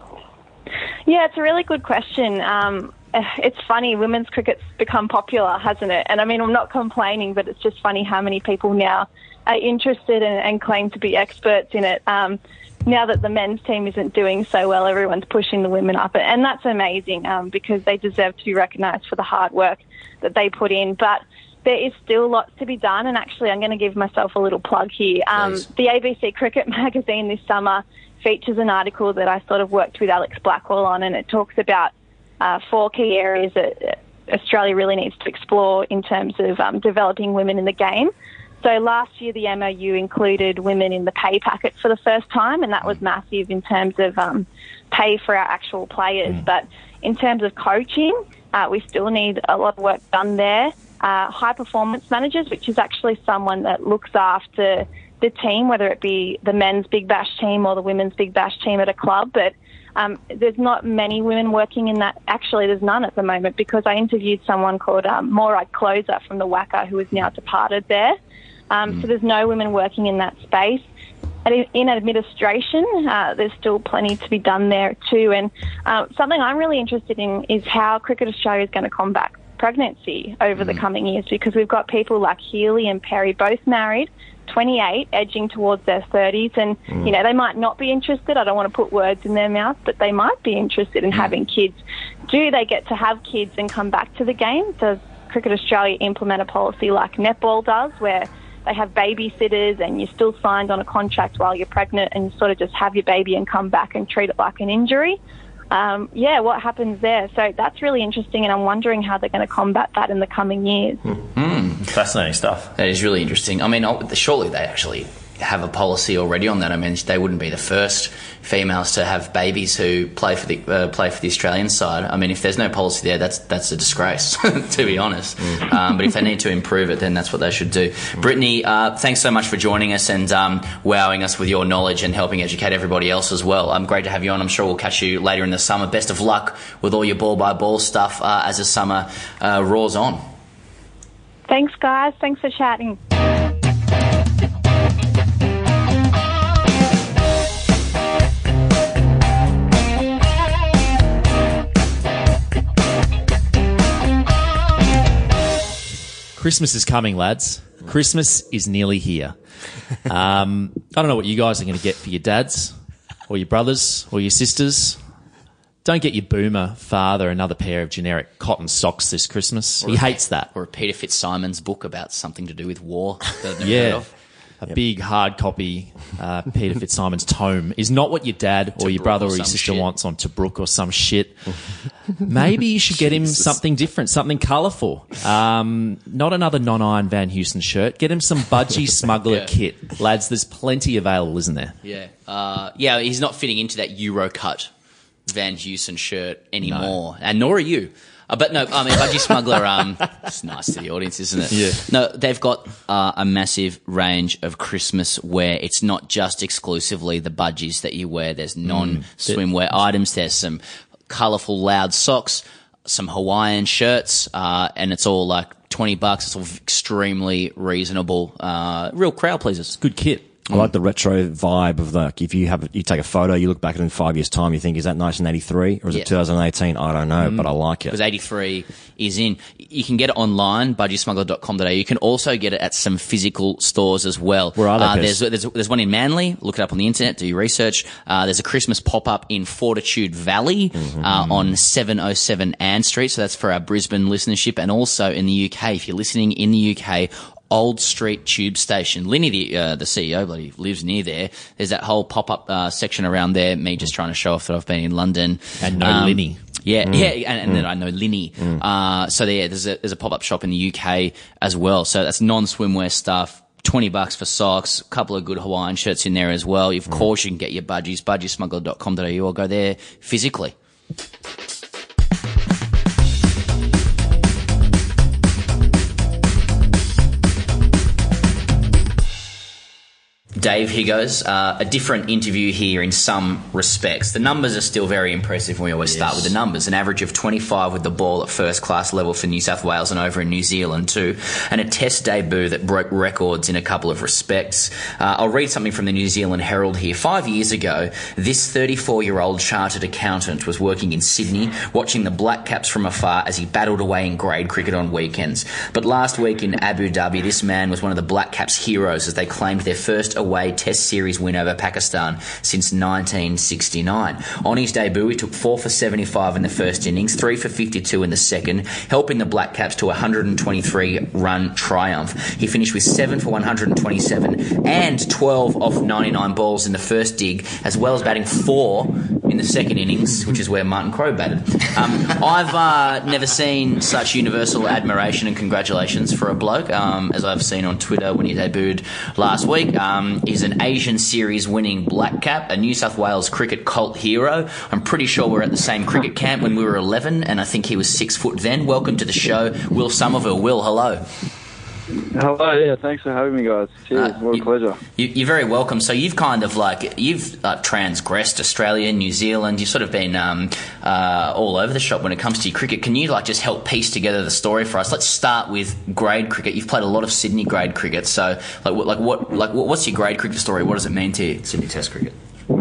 Yeah, it's a really good question. It's funny, women's cricket's become popular, hasn't it? And I mean, I'm not complaining, but it's just funny how many people now are interested and claim to be experts in it. Now that the men's team isn't doing so well, everyone's pushing the women up. And that's amazing because they deserve to be recognised for the hard work that they put in. But there is still lots to be done. And actually, I'm going to give myself a little plug here. The ABC Cricket magazine this summer features an article that I sort of worked with Alex Blackwell on, and it talks about 4 key areas that Australia really needs to explore in terms of developing women in the game. So last year, the MOU included women in the pay packet for the first time, and that was massive in terms of pay for our actual players. But in terms of coaching, we still need a lot of work done there. High performance managers, which is actually someone that looks after the team, whether it be the men's Big Bash team or the women's Big Bash team at a club. But there's not many women working in that. Actually, there's none at the moment because I interviewed someone called Morag Closer from the WACA who is now departed there. So there's no women working in that space. And in administration, there's still plenty to be done there too. And something I'm really interested in is how Cricket Australia is going to combat pregnancy over the coming years, because we've got people like Healy and Perry both married, 28, edging towards their 30s. And, they might not be interested. I don't want to put words in their mouth, but they might be interested in having kids. Do they get to have kids and come back to the game? Does Cricket Australia implement a policy like netball does, where they have babysitters and you're still signed on a contract while you're pregnant and you sort of just have your baby and come back and treat it like an injury? What happens there? So that's really interesting, and I'm wondering how they're going to combat that in the coming years. Fascinating stuff. That is really interesting. I mean, surely they actually have a policy already on that. I mean, they wouldn't be the first females to have babies who play for the Australian side. I mean, if there's no policy there, that's a disgrace, to be honest. But if they need to improve it, then that's what they should do. Brittany, thanks so much for joining us and wowing us with your knowledge and helping educate everybody else as well. Great to have you on. I'm sure we'll catch you later in the summer. Best of luck with all your ball-by-ball stuff as the summer roars on. Thanks, guys. Thanks for chatting. Christmas is coming, lads. Christmas is nearly here. I don't know what you guys are going to get for your dads or your brothers or your sisters. Don't get your boomer father another pair of generic cotton socks this Christmas. He hates that. Or a Peter Fitzsimon's book about something to do with war. Yeah. A big hard copy Peter Fitzsimon's tome is not what your dad or your brother or your sister wants on Tobruk or some shit. Maybe you should get him something different, something colourful. Not another non-iron Van Heusen shirt. Get him some Budgie Smuggler kit. Lads, there's plenty available, isn't there? Yeah. He's not fitting into that Euro cut Van Heusen shirt anymore. No. And nor are you. But no, I mean, Budgie Smuggler, it's nice to the audience, isn't it? Yeah. No, they've got a massive range of Christmas wear. It's not just exclusively the budgies that you wear. There's non-swimwear items. There's some colourful, loud socks, some Hawaiian shirts, and it's all like $20. It's all extremely reasonable. Real crowd pleasers. Good kit. I like the retro vibe of if you take a photo, you look back at it in 5 years' time, you think, is that 1983 or is it 2018? I don't know, but I like it. Because 83 is in. You can get it online, budgiesmuggler.com.au. You can also get it at some physical stores as well. Where are they? There's one in Manly. Look it up on the internet. Do your research. There's a Christmas pop-up in Fortitude Valley on 707 Ann Street. So that's for our Brisbane listenership. And also in the UK, if you're listening in the UK, Old Street Tube Station. Linny, the CEO, bloody lives near there. There's that whole pop-up section around there. Me just trying to show off that I've been in London. And Linny. Yeah, and then I know Linny. So there's a pop-up shop in the UK as well. So that's non-swimwear stuff. $20 for socks, a couple of good Hawaiian shirts in there as well. Of course, you can get your budgies, budgiesmuggler.com.au, or go there physically. Dave, here goes. A different interview here in some respects. The numbers are still very impressive, and we always start with the numbers. An average of 25 with the ball at first-class level for New South Wales and over in New Zealand too, and a test debut that broke records in a couple of respects. I'll read something from the New Zealand Herald here. 5 years ago, this 34-year-old chartered accountant was working in Sydney, watching the Black Caps from afar as he battled away in grade cricket on weekends. But last week in Abu Dhabi, this man was one of the Black Caps' heroes as they claimed their first away Test series win over Pakistan since 1969. On his debut, he took 4 for 75 in the first innings, 3 for 52 in the second, helping the Black Caps to a 123-run triumph. He finished with 7 for 127 and 12 off 99 balls in the first dig, as well as batting 4 in the second innings, which is where Martin Crowe batted. I've never seen such universal admiration and congratulations for a bloke, as I've seen on Twitter when he debuted last week. He's an Asian series winning Black Cap, a New South Wales cricket cult hero. I'm pretty sure we're at the same cricket camp when we were 11, and I think he was 6 foot then. Welcome to the show, Will Somerville. Will, hello. Hello, yeah, thanks for having me, guys. Cheers, what a pleasure. You're very welcome. So you've kind of transgressed Australia, New Zealand. You've sort of been all over the shop when it comes to your cricket. Can you just help piece together the story for us? Let's start with grade cricket. You've played a lot of Sydney grade cricket. So what's your grade cricket story? What does it mean to you, Sydney Test cricket?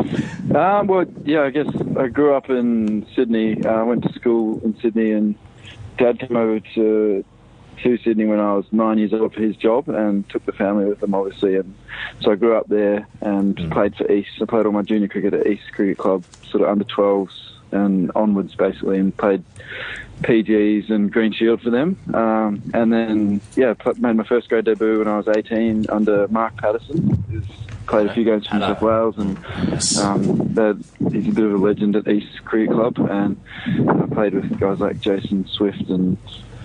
Well, yeah, I guess I grew up in Sydney. I went to school in Sydney, and Dad came over to Sydney when I was 9 years old for his job, and took the family with him, obviously. And so I grew up there and played for East. I played all my junior cricket at East Cricket Club, sort of under 12s and onwards, basically, and played PGs and Green Shield for them. And then, made my first grade debut when I was 18 under Mark Patterson. Played a few games for New South Wales, and he's a bit of a legend at East Cricket Club. And I played with guys like Jason Swift and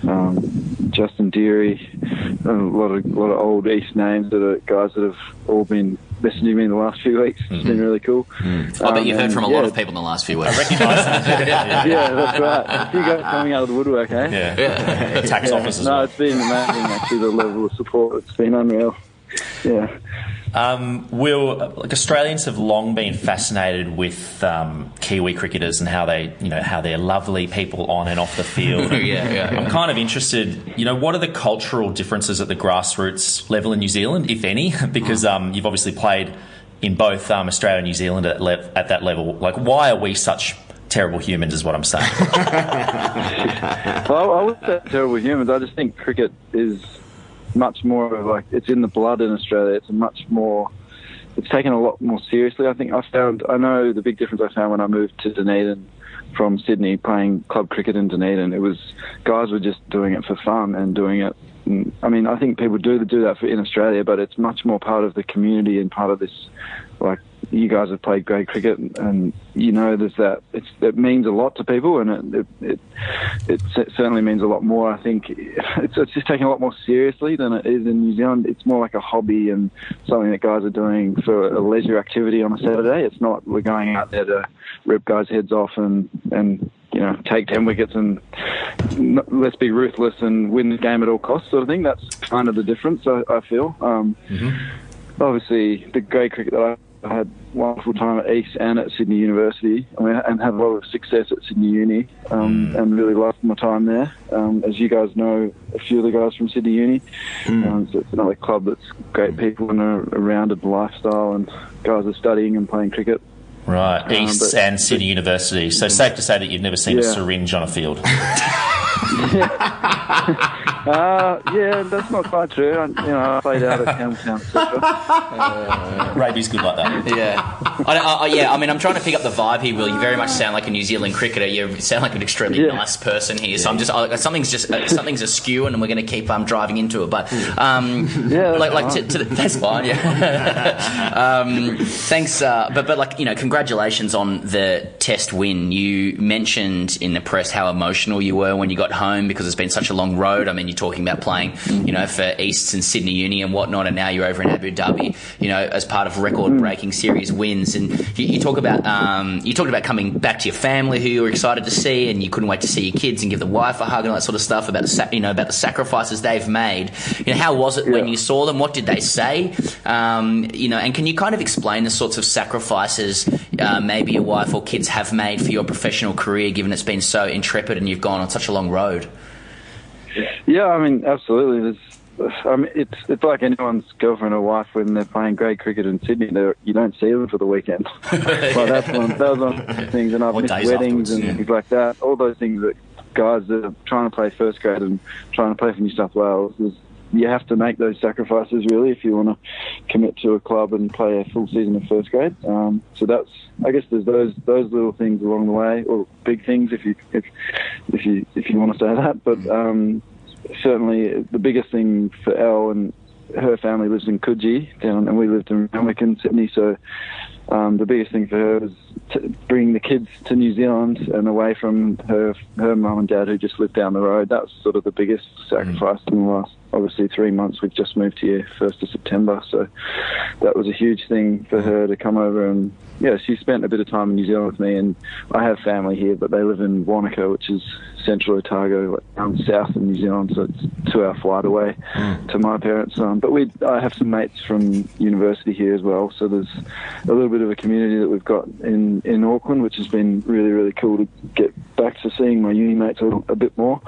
Justin Deary, a lot of old East names that are guys that have all been messaging me in the last few weeks. It's been really cool. I bet you've heard from a lot of people in the last few weeks. I recognise that. Yeah, that's right. A few guys coming out of the woodwork, eh? Yeah. Tax office as well. No, it's been amazing, actually, the level of support. It's been unreal. Yeah. Will, Australians have long been fascinated with Kiwi cricketers and how they're lovely people on and off the field. I'm kind of interested, what are the cultural differences at the grassroots level in New Zealand, if any? Because you've obviously played in both Australia and New Zealand at that level. Why are we such terrible humans is what I'm saying. Well, I wouldn't say terrible humans. I just think cricket is much more it's in the blood in Australia. It's taken a lot more seriously. I know the big difference I found when I moved to Dunedin from Sydney, playing club cricket in Dunedin. It was guys were just doing it for fun and doing it. I mean, I think people do that in Australia, but it's much more part of the community and part of this. You guys have played grade cricket, and there's that. It means a lot to people, and it certainly means a lot more. I think it's just taken a lot more seriously than it is in New Zealand. It's more like a hobby and something that guys are doing for a leisure activity on a Saturday. It's not we're going out there to rip guys' heads off and take 10 wickets and let's be ruthless and win the game at all costs, sort of thing. That's kind of the difference, I feel. Obviously, the grade cricket that I had wonderful time at East and at Sydney University, and had a lot of success at Sydney Uni, and really loved my time there. As you guys know, a few of the guys from Sydney Uni, so it's another club that's great people and a rounded lifestyle, and guys are studying and playing cricket. Right, East and Sydney University. So safe to say that you've never seen a syringe on a field. Yeah, that's not quite true. I played out at Campbelltown, etc. Rugby's good like that. Yeah. I mean, I'm trying to pick up the vibe here, Will. You very much sound like a New Zealand cricketer. You sound like an extremely nice person here. So I'm just something's askew, and we're going to keep driving into it. But that's fine. Yeah. Thanks. But congratulations on the Test win. You mentioned in the press how emotional you were when you got home because it's been such a long road. I mean, you're talking about playing, for Easts and Sydney Uni and whatnot, and now you're over in Abu Dhabi, as part of record-breaking series wins. And you talked about coming back to your family, who you were excited to see, and you couldn't wait to see your kids and give the wife a hug and all that sort of stuff about the sacrifices they've made. How was it when you saw them? What did they say? And can you kind of explain the sorts of sacrifices maybe your wife or kids have made for your professional career, given it's been so intrepid and you've gone on such a long road? Yeah, I mean, absolutely. It's like anyone's girlfriend or wife when they're playing grade cricket in Sydney. You don't see them for the weekend. Well, that was one of the things, and I've missed weddings and things like that. All those things that guys that are trying to play first grade and trying to play for New South Wales, you have to make those sacrifices really if you want to commit to a club and play a full season of first grade. So that's, I guess, there's those little things along the way, or big things if you want to say that. But certainly the biggest thing for Elle, and her family lives in Coogee and we lived in Randwick in Sydney, so the biggest thing for her was to bring the kids to New Zealand and away from her mum and dad who just lived down the road. That was sort of the biggest sacrifice in the last, obviously, 3 months. We've just moved here 1st of September, so that was a huge thing for her to come over. And she spent a bit of time in New Zealand with me, and I have family here, but they live in Wanaka, which is central Otago, south of New Zealand, so it's a 2-hour flight away to my parents. But I have some mates from university here as well, so there's a little bit of a community that we've got in Auckland, which has been really, really cool to get back to seeing my uni mates a bit more.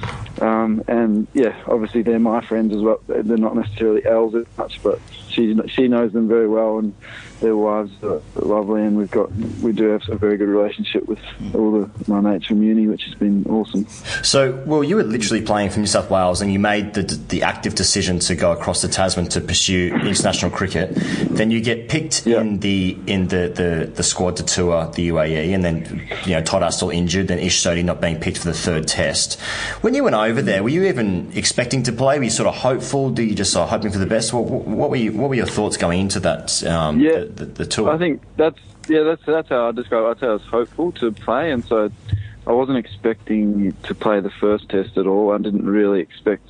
And obviously they're my friends as well. They're not necessarily Elle's as much, but she knows them very well, and their wives are lovely, and we do have a very good relationship with all my mates from uni, which has been awesome. So, well, you were literally playing for New South Wales, and you made the active decision to go across the Tasman to pursue international cricket. Then you get picked in the squad to tour the UAE, and then Todd still injured, then Ish Sodhi not being picked for the third Test. When you went over there, were you even expecting to play? Were you sort of hopeful? Do you just hoping for the best? What were your thoughts going into that? The tour. I think that's how I describe it. I'd say I was hopeful to play, and so I wasn't expecting to play the first Test at all. I didn't really expect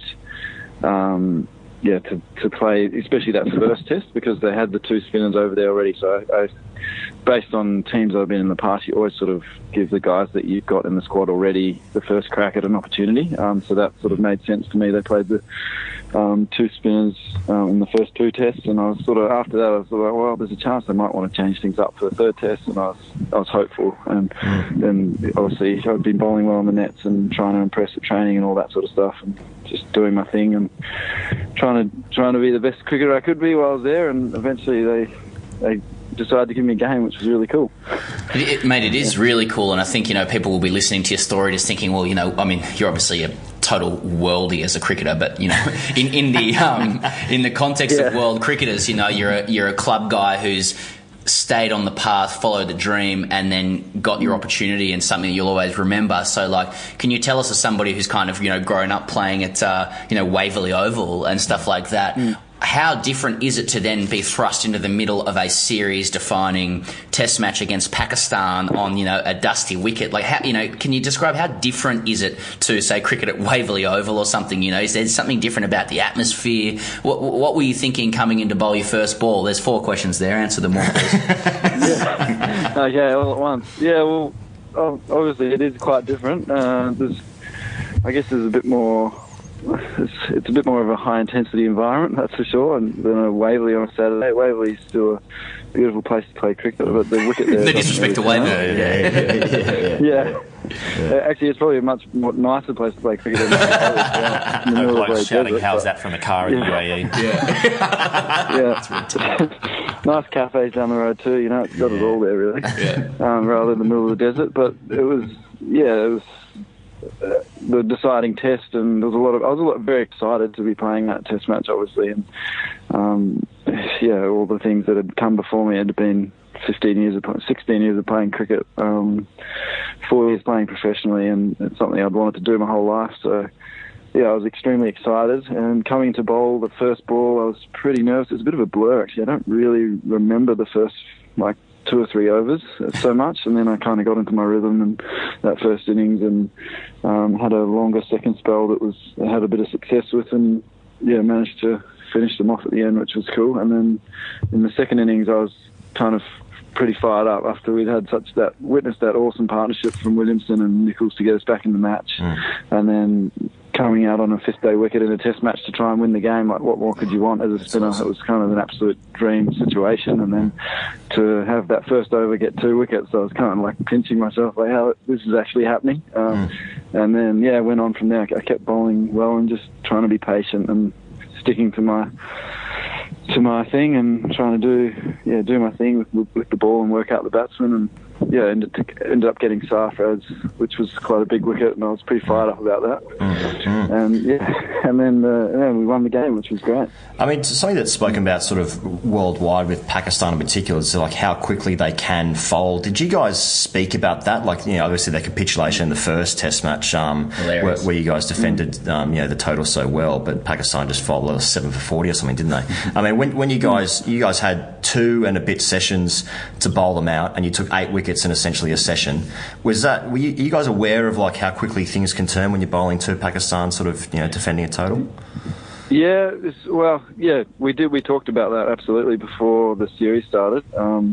to play, especially that first Test, because they had the 2 spinners over there already. So I based on teams I've been in the past, you always sort of give the guys that you've got in the squad already the first crack at an opportunity. So that sort of made sense to me. They played the 2 spinners in the first 2 tests, and I was sort of, after that, I was sort of like, well, there's a chance they might want to change things up for the third test, and I was hopeful. And then obviously I'd been bowling well on the nets and trying to impress at training and all that sort of stuff, and just doing my thing and trying to be the best cricketer I could be while I was there. And eventually they decided to give me a game, which was really cool. Mate, it is really cool, and I think people will be listening to your story just thinking, well, I mean, you're obviously a total worldie as a cricketer, but in the context of world cricketers, you're a club guy who's stayed on the path, followed the dream, and then got your opportunity, and something that you'll always remember. So, can you tell us, as somebody who's kind of grown up playing at Waverley Oval and stuff like that, how different is it to then be thrust into the middle of a series-defining Test match against Pakistan on a dusty wicket? Can you describe how different is it to, say, cricket at Waverley Oval or something? Is there something different about the atmosphere? What were you thinking coming in to bowl your first ball? There's 4 questions there. Answer them all, please. Okay, all at once. Yeah, well, obviously it is quite different. There's a bit more. It's a bit more of a high-intensity environment, that's for sure, and than a Waverley on a Saturday. Waverley's still a beautiful place to play cricket, but the wicket there... No disrespect to Waverley. Yeah. Actually, it's probably a much more nicer place to play cricket than Waverley. In the middle of the shouting, desert, how's that from the car in the UAE? Yeah. Nice cafes down the road too, it's got it all there, really. Rather than the middle of the desert. But it was the deciding test, and there was I was very excited to be playing that test match, obviously, and all the things that had come before me had been 16 years of playing cricket, 4 years playing professionally, and it's something I'd wanted to do my whole life. So, I was extremely excited. And coming to bowl the first ball, I was pretty nervous. It was a bit of a blur, actually. I don't really remember the first, 2 or 3 overs so much, and then I kind of got into my rhythm and that first innings, and had a longer second spell that I had a bit of success with, and managed to finish them off at the end, which was cool. And then in the second innings, I was kind of pretty fired up after we'd had witnessed that awesome partnership from Williamson and Nicholls to get us back in the match, and then coming out on a 5th-day wicket in a test match to try and win the game. What more could you want as a spinner? It was kind of an absolute dream situation. And then to have that first over get 2 wickets, I was kind of pinching myself, how this is actually happening. And then, went on from there. I kept bowling well and just trying to be patient and sticking to my thing and trying to do my thing with the ball and work out the batsman, and ended up getting Sarfraz, which was quite a big wicket, and I was pretty fired up about that. And then we won the game, which was great. I mean, something that's spoken about sort of worldwide with Pakistan in particular is how quickly they can fold. Did you guys speak about that? Obviously their capitulation in the first Test match, where you guys defended the total so well, but Pakistan just folded 7 for 40 or something, didn't they? I mean, when you guys had 2 and a bit sessions to bowl them out, and you took 8 wickets in essentially a session, were you guys aware of how quickly things can turn when you're bowling to Pakistan, sort of defending a total? Yeah, we did. We talked about that absolutely before the series started.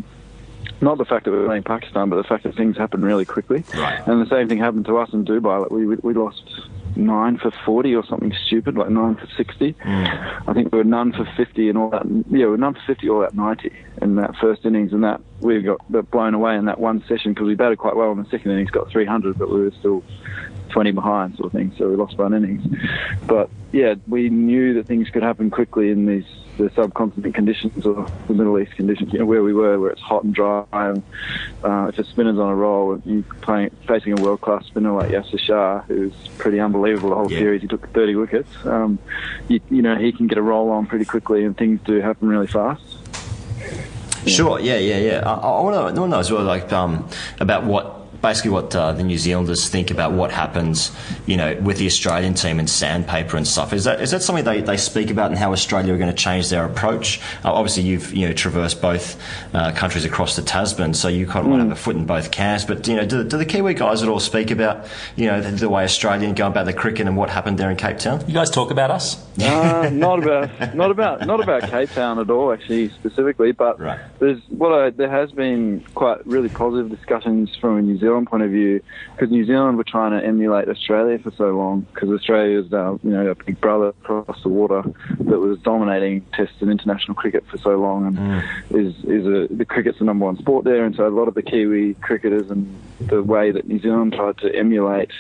Not the fact that we were playing Pakistan, but the fact that things happened really quickly. Right. And the same thing happened to us in Dubai. We lost 9 for 40 or something stupid, 9 for 60. I think we were none for 50 and all that. Yeah, we were none for 50 all that 90 in that first innings, and that we got blown away in that one session because we batted quite well in the second innings, got 300, but we were still 20 behind, sort of thing. So we lost one innings. But we knew that things could happen quickly in the subcontinent conditions or the Middle East conditions, where we were, where it's hot and dry. And if a spinner's on a roll, you're facing a world-class spinner like Yasir Shah, who's pretty unbelievable the whole series. He took 30 wickets. He can get a roll on pretty quickly, and things do happen really fast. Sure, yeah. I want to know as well, about what the New Zealanders think about what happens, with the Australian team and sandpaper and stuff. Is that something they speak about, and how Australia are going to change their approach? Obviously, you've traversed both countries across the Tasman, so you kind of want to have a foot in both camps. But do the Kiwi guys at all speak about the way Australian go about the cricket and what happened there in Cape Town? You guys talk about us? Not about Cape Town at all, actually, specifically. But there has been quite really positive discussions from a New Zealand point of view, because New Zealand were trying to emulate Australia for so long, because Australia is a big brother across the water that was dominating Test and international cricket for so long, and the cricket's the number 1 sport there, and so a lot of the Kiwi cricketers and the way that New Zealand tried to emulate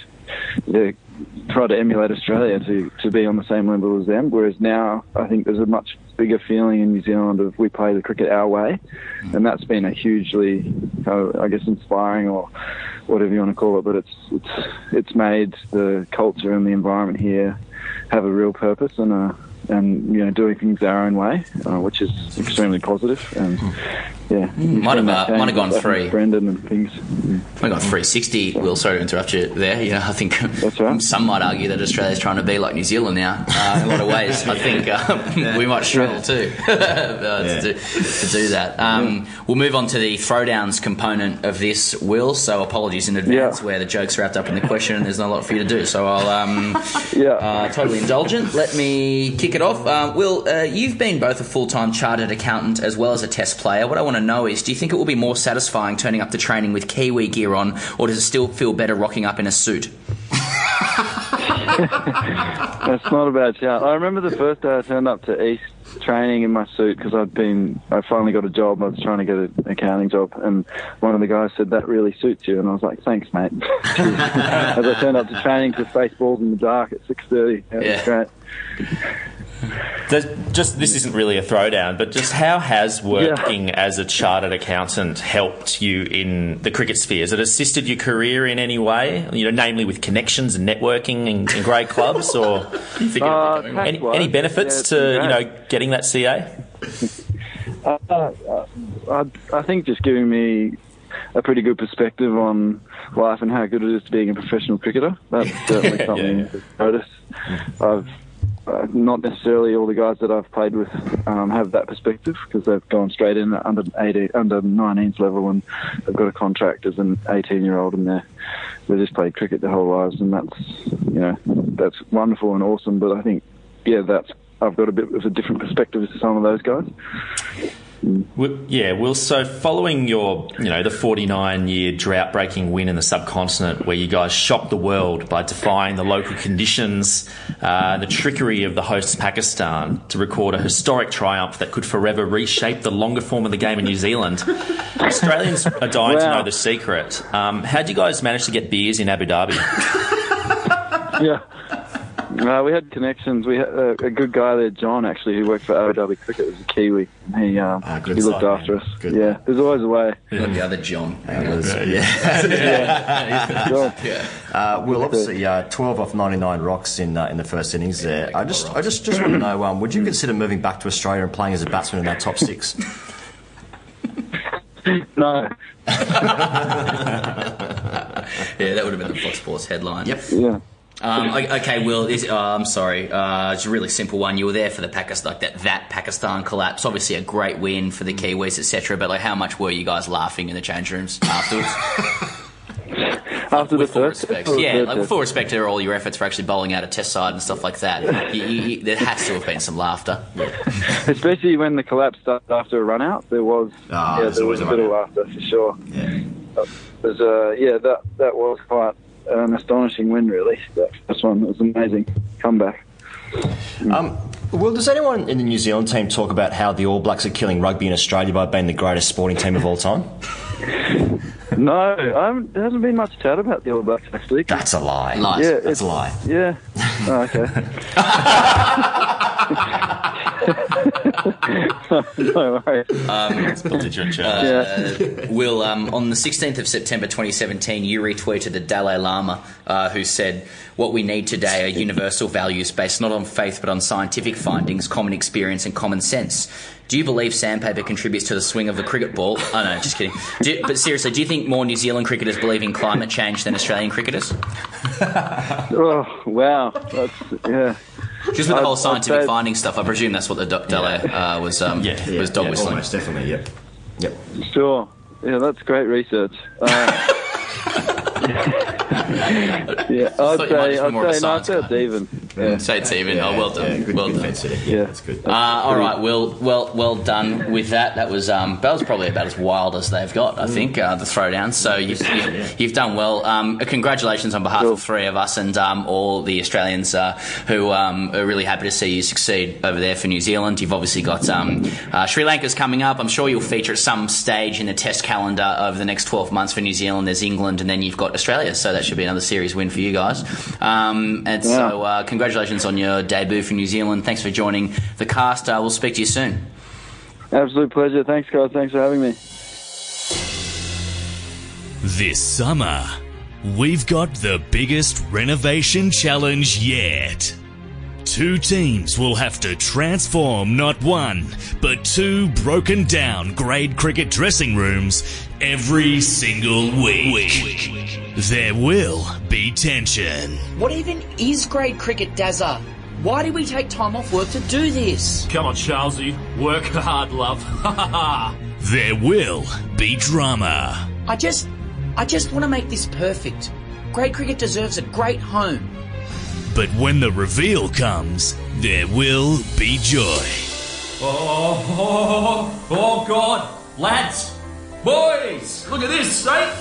Australia to be on the same level as them, whereas now I think there's a much bigger feeling in New Zealand of we play the cricket our way, and that's been a hugely, inspiring or whatever you want to call it, but it's made the culture and the environment here have a real purpose and doing things our own way, which is extremely positive. And might have gone 3. Brendan and things. Might have gone 360. Will, sorry to interrupt you there. I think some might argue that Australia's trying to be like New Zealand now in a lot of ways. I think we might struggle too to do that. We'll move on to the throwdowns component of this, Will. So apologies in advance where the joke's wrapped up in the question and there's not a lot for you to do. So I'll totally indulgent. Let me kick it off. Will, you've been both a full-time chartered accountant as well as a Test player. What I want to know is, do you think it will be more satisfying turning up to training with Kiwi gear on, or does it still feel better rocking up in a suit? That's not a bad shout. I remember the first day I turned up to East training in my suit because I finally got a job. I was trying to get an accounting job, and one of the guys said, "That really suits you," and I was like, "Thanks, mate." As I turned up to training to face balls in the dark at 6:30, that was great. This isn't really a throwdown, but just how has working as a chartered accountant helped you in the cricket sphere? Has it assisted your career in any way? Namely with connections and networking in great clubs, or any benefits to getting that CA? I think just giving me a pretty good perspective on life and how good it is to being a professional cricketer. That's certainly something to notice. Not necessarily all the guys that I've played with have that perspective, because they've gone straight in at under 19s level, and they've got a contract as an 18-year-old, and they just played cricket their whole lives, and that's wonderful and awesome. But I think I've got a bit of a different perspective to some of those guys. Well, so following your, the 49-year drought-breaking win in the subcontinent, where you guys shocked the world by defying the local conditions, the trickery of the host Pakistan to record a historic triumph that could forever reshape the longer form of the game in New Zealand, Australians are dying to know the secret. How'd you guys manage to get beers in Abu Dhabi? We had connections. We had a good guy there, John, actually, who worked for Abu Dhabi Cricket. It was a Kiwi. And he looked after us. Good. Yeah, there's always a way. The other John. Well, obviously, 12 off 99 rocks in the first innings there. I just want to know, would you consider moving back to Australia and playing as a batsman in that top six? No. That would have been the Fox Sports headline. Yep. Yeah. Okay, Will. I'm sorry. It's a really simple one. You were there for the Pakistan, that Pakistan collapse. Obviously, a great win for the Kiwis, etc. But how much were you guys laughing in the change rooms afterwards? After the first, with full respect to all your efforts for actually bowling out a test side and stuff like that, there has to have been some laughter. Especially when the collapse started after a run out, there was there was a bit of laughter for sure. That was quite an astonishing win, really. That first one, it was an amazing comeback. Well, does anyone in the New Zealand team talk about how the All Blacks are killing rugby in Australia by being the greatest sporting team of all time? No, there hasn't been much chat about the All Blacks, actually. That's a lie. Yeah, that's a lie. Yeah. Oh, okay. No worries. Will, on the 16th of September 2017, you retweeted the Dalai Lama, who said, "What we need today are universal values based not on faith but on scientific findings, common experience and common sense. Do you believe sandpaper contributes to the swing of the cricket ball?" Oh, no, just kidding. But seriously, do you think more New Zealand cricketers believe in climate change than Australian cricketers? Oh, wow. That's, yeah. Just with the whole scientific finding stuff, I presume that's what the Dalai was dog whistling. Almost definitely, yep. Sure. Yeah, that's great research. I'd say it's even. Yeah. Say it's even. Well done. Good, well good done. Yeah, that's good. All right, well done with that. That was probably about as wild as they've got, I think, the throwdown. So you've done well. Congratulations on behalf of three of us and all the Australians who are really happy to see you succeed over there for New Zealand. You've obviously got Sri Lanka's coming up. I'm sure you'll feature at some stage in the Test calendar over the next 12 months for New Zealand. There's England, and then you've got Australia. So that should be another series win for you guys. So congratulations on your debut for New Zealand. Thanks for joining the cast. We'll speak to you soon. Absolute pleasure. Thanks, guys. Thanks for having me. This summer, we've got the biggest renovation challenge yet. 2 teams will have to transform not 1, but 2 broken down grade cricket dressing rooms every single week. There will be tension. What even is grade cricket, Dazza? Why do we take time off work to do this? Come on, Charlesy. Work hard, love. There will be drama. I just want to make this perfect. Grade cricket deserves a great home. But when the reveal comes, there will be joy. Oh, God. Lads, boys, look at this, right?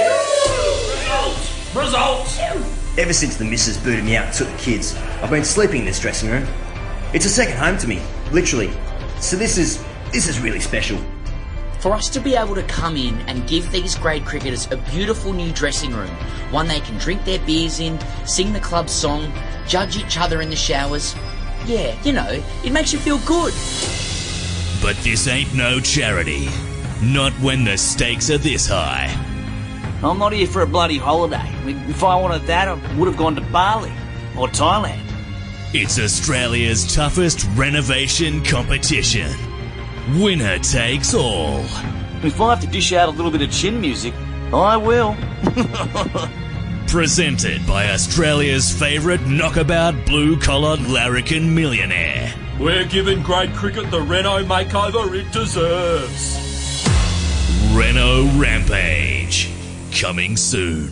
Results. Ever since the missus booted me out and took the kids, I've been sleeping in this dressing room. It's a second home to me, literally. So this is really special. For us to be able to come in and give these grade cricketers a beautiful new dressing room, one they can drink their beers in, sing the club song, judge each other in the showers, Yeah, you know, it makes you feel good. But this ain't no charity. Not when the stakes are this high. I'm not here for a bloody holiday. I mean, if I wanted that, I would have gone to Bali or Thailand. It's Australia's toughest renovation competition. Winner takes all. If I have to dish out a little bit of chin music, I will. Presented by Australia's favourite knockabout blue-collar larrikin millionaire. We're giving grade cricket the Reno makeover it deserves. Reno Rampage. Coming soon.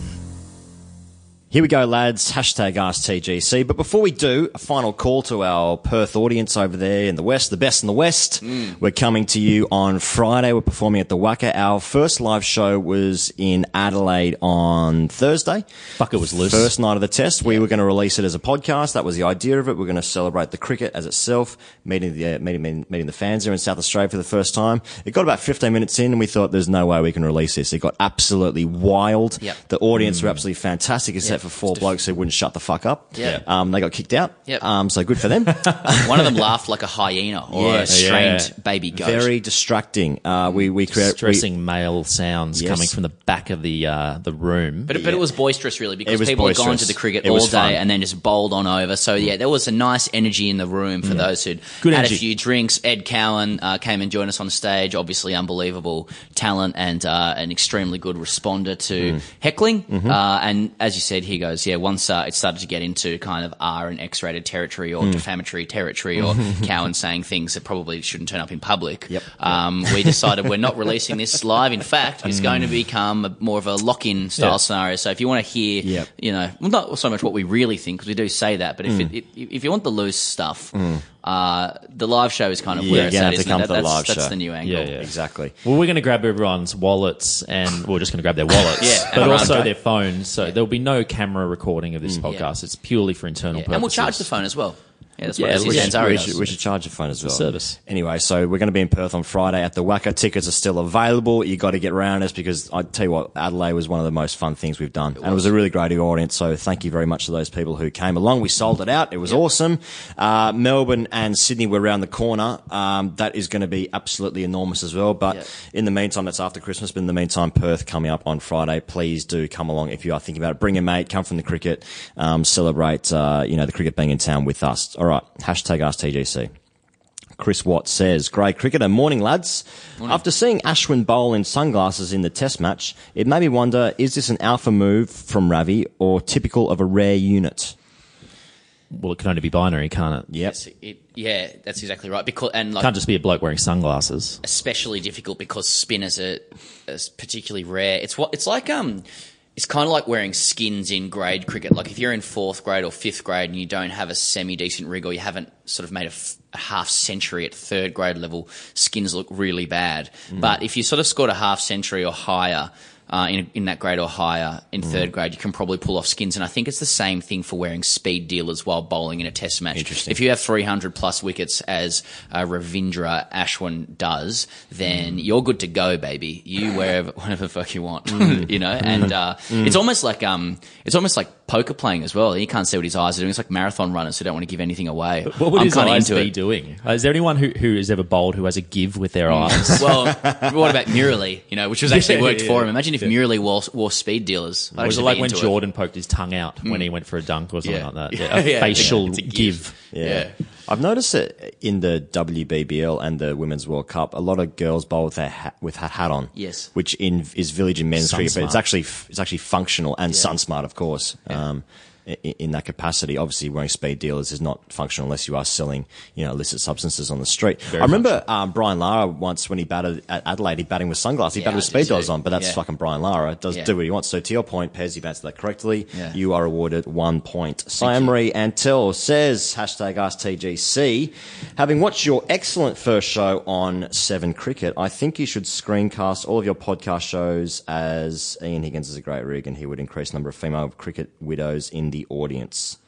Here we go, lads. Hashtag AskTGC. But before we do, a final call to our Perth audience over there in the West, the best in the West. We're coming to you on Friday. We're performing at the Wacker. Our first live show was in Adelaide on Thursday. Fuck, it was loose. First night of the test. We were going to release it as a podcast. That was the idea of it. We're going to celebrate the cricket as itself, meeting the fans there in South Australia for the first time. It got about 15 minutes in and we thought there's no way we can release this. It got absolutely wild. Yep. The audience were absolutely fantastic, except for four blokes who wouldn't shut the fuck up. Yeah. They got kicked out. Yep. So good for them. One of them laughed like a hyena or a strained baby goat. Very distracting. We create Distressing male sounds coming from the back of the room. But it was boisterous, really, because was people had gone boisterous. to the cricket It all was day fun. and then just bowled on over. So, there was a nice energy in the room for those who'd Good had energy. a few drinks. Ed Cowan came and joined us on stage. Obviously, unbelievable talent and an extremely good responder to heckling. And as you said, he goes, once it started to get into kind of R and X-rated territory or defamatory territory or Cowan saying things that probably shouldn't turn up in public, we decided we're not releasing this live. In fact, it's going to become more of a lock-in style scenario. So if you want to hear, not so much what we really think, because we do say that, but if you want the loose stuff, the live show is kind of where it's at, isn't it? That's the new angle. Yeah. Exactly. Well, we're going to grab everyone's wallets, and we're just going to grab their wallets, but also their phones. So there'll be no camera recording of this podcast. It's purely for internal purposes. And we'll charge the phone as well. Yeah, that's what we should charge the phone as well. Service. Anyway, so we're going to be in Perth on Friday at the Wacker. Tickets are still available. You got to get around us because I tell you what, Adelaide was one of the most fun things we've done, and it was a really great audience. So thank you very much to those people who came along. We sold it out. It was awesome. Melbourne and Sydney were around the corner. That is going to be absolutely enormous as well. But in the meantime, that's after Christmas. But in the meantime, Perth coming up on Friday. Please do come along if you are thinking about it. Bring a mate. Come from the cricket. Celebrate. The cricket being in town with us. All right. Hashtag AskTGC. Chris Watt says, "Great cricketer. Morning, lads. Morning. After seeing Ashwin bowl in sunglasses in the test match, it made me wonder, is this an alpha move from Ravi or typical of a rare unit?" Well, it can only be binary, can't it? Yep. That's exactly right. Can't just be a bloke wearing sunglasses. Especially difficult because spinners are particularly rare. It's kind of like wearing skins in grade cricket. Like if you're in 4th grade or 5th grade and you don't have a semi-decent rig or you haven't sort of made a half century at 3rd grade level, skins look really bad. But if you sort of scored a half century or higher in that grade or higher in 3rd grade, you can probably pull off skins. And I think it's the same thing for wearing speed dealers while bowling in a test match. Interesting. If you have 300 plus wickets as Ravindra Ashwin does, then you're good to go, baby. You wherever, whatever the fuck you want, And it's almost like poker playing as well. You can't see what his eyes are doing. It's like marathon runners who don't want to give anything away. What would his eyes be doing? Is there anyone who has ever bowled who has a give with their eyes? Well, what about Murali, which was actually worked for him. Imagine if Murali wore speed dealers. Was it like when Jordan poked his tongue out when he went for a dunk or something like that? Yeah. A facial give. Yeah. I've noticed that in the WBBL and the Women's World Cup, a lot of girls bowl with a hat on. Yes. Which is village and men's cricket, but it's actually functional and sun smart, of course. Yeah. In that capacity, obviously wearing speed dealers is not functional unless you are selling, illicit substances on the street. I remember Brian Lara once when he batted at Adelaide, he batting with sunglasses. He batted with speed dealers on, but that's fucking Brian Lara. Do what he wants. So to your point, Pez, you've answered that correctly. Yeah. You are awarded 1 point. Siamri Antel says, hashtag AskTGC, having watched your excellent first show on 7 Cricket, I think you should screencast all of your podcast shows as Ian Higgins is a great rig and he would increase the number of female cricket widows in the audience.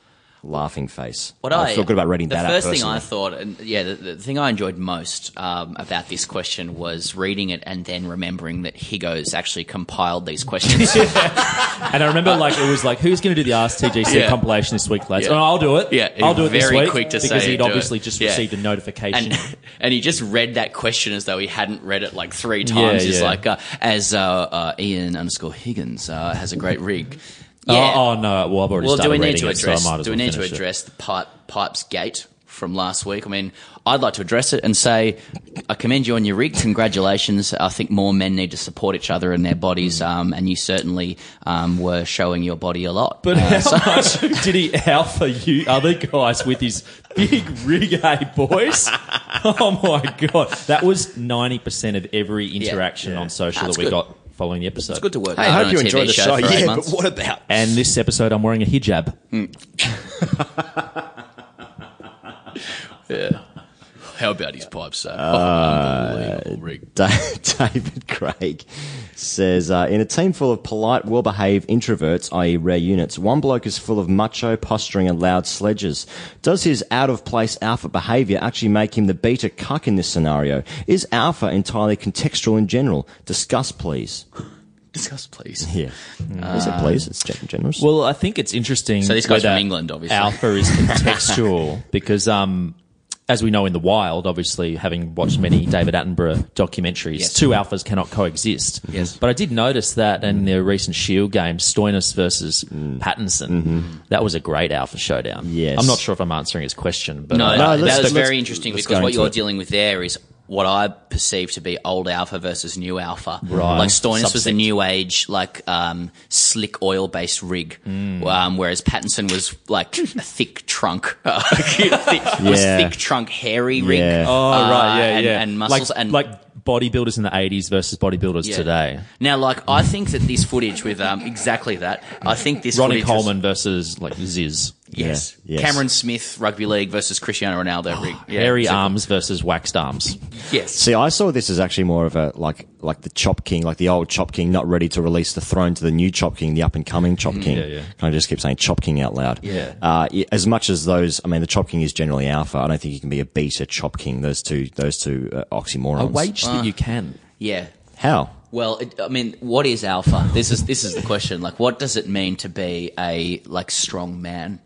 laughing face. What I feel good about reading that out. The first thing personally. I thought, and the thing I enjoyed most about this question was reading it and then remembering that Higgos actually compiled these questions. And I remember, it was like, who's going to do the Ask TGC compilation this week, lads? Yeah. Oh, I'll do it. Yeah, I'll do it this very week. quick to because say he'd do obviously it. just Yeah. received a notification. And he just read that question as though he hadn't read it 3 times. He's like, as Ian_Higgins has a great rig. Yeah. Oh, no. Well, I've already started reading it, so I might as do we well need to finish it. address the Pipes Gate from last week? I mean, I'd like to address it and say, I commend you on your rig. Congratulations. I think more men need to support each other in their bodies, and you certainly were showing your body a lot. But how much did he alpha you other guys with his big rig, hey, boys? Oh, my God. That was 90% of every interaction on social that we got following the episode. It's good to work. Hey, I hope you enjoyed the show. Yeah, but what about? And this episode, I'm wearing a hijab. Yeah. How about his pipes, sir? Unbelievable rig. David Craig says, in a team full of polite, well-behaved introverts, i.e. rare units, one bloke is full of macho posturing and loud sledges. Does his out-of-place alpha behaviour actually make him the beta cuck in this scenario? Is alpha entirely contextual in general? Discuss, please. Discuss, please. Yeah. Is it please? It's generous. Well, I think it's interesting. So this guy's whether from England, obviously. Alpha is contextual because, as we know in the wild, obviously, having watched many David Attenborough documentaries, two alphas cannot coexist. Yes. But I did notice that in the recent Shield game, Stoinis versus Pattinson, that was a great alpha showdown. Yes. I'm not sure if I'm answering his question, but No, that was let's very interesting let's because go what into you're it. dealing with there is what I perceive to be old alpha versus new alpha. Right. Like Stoinis was a Subsect. new age, slick oil based rig, whereas Pattinson was like a thick trunk, thick trunk, hairy rig. Yeah. Oh, right, and muscles like bodybuilders in the 80s versus bodybuilders today. Now, I think that this footage with exactly that. I think this Ronnie footage was- Coleman versus Ziz. Yes. Yeah, yes. Cameron Smith rugby league versus Cristiano Ronaldo rig. Yeah, Hairy exactly. arms versus waxed arms. Yes. See, I saw this as actually more of a like the Chop King, like the old Chop King, not ready to release the throne to the new Chop King, the up and coming Chop King. yeah. Kind of just keep saying Chop King out loud. Yeah. As much as those, I mean, the Chop King is generally alpha. I don't think you can be a beta Chop King. Those two oxymorons. I waged that you can. Yeah. How? Well, what is alpha? This is the question. What does it mean to be a strong man?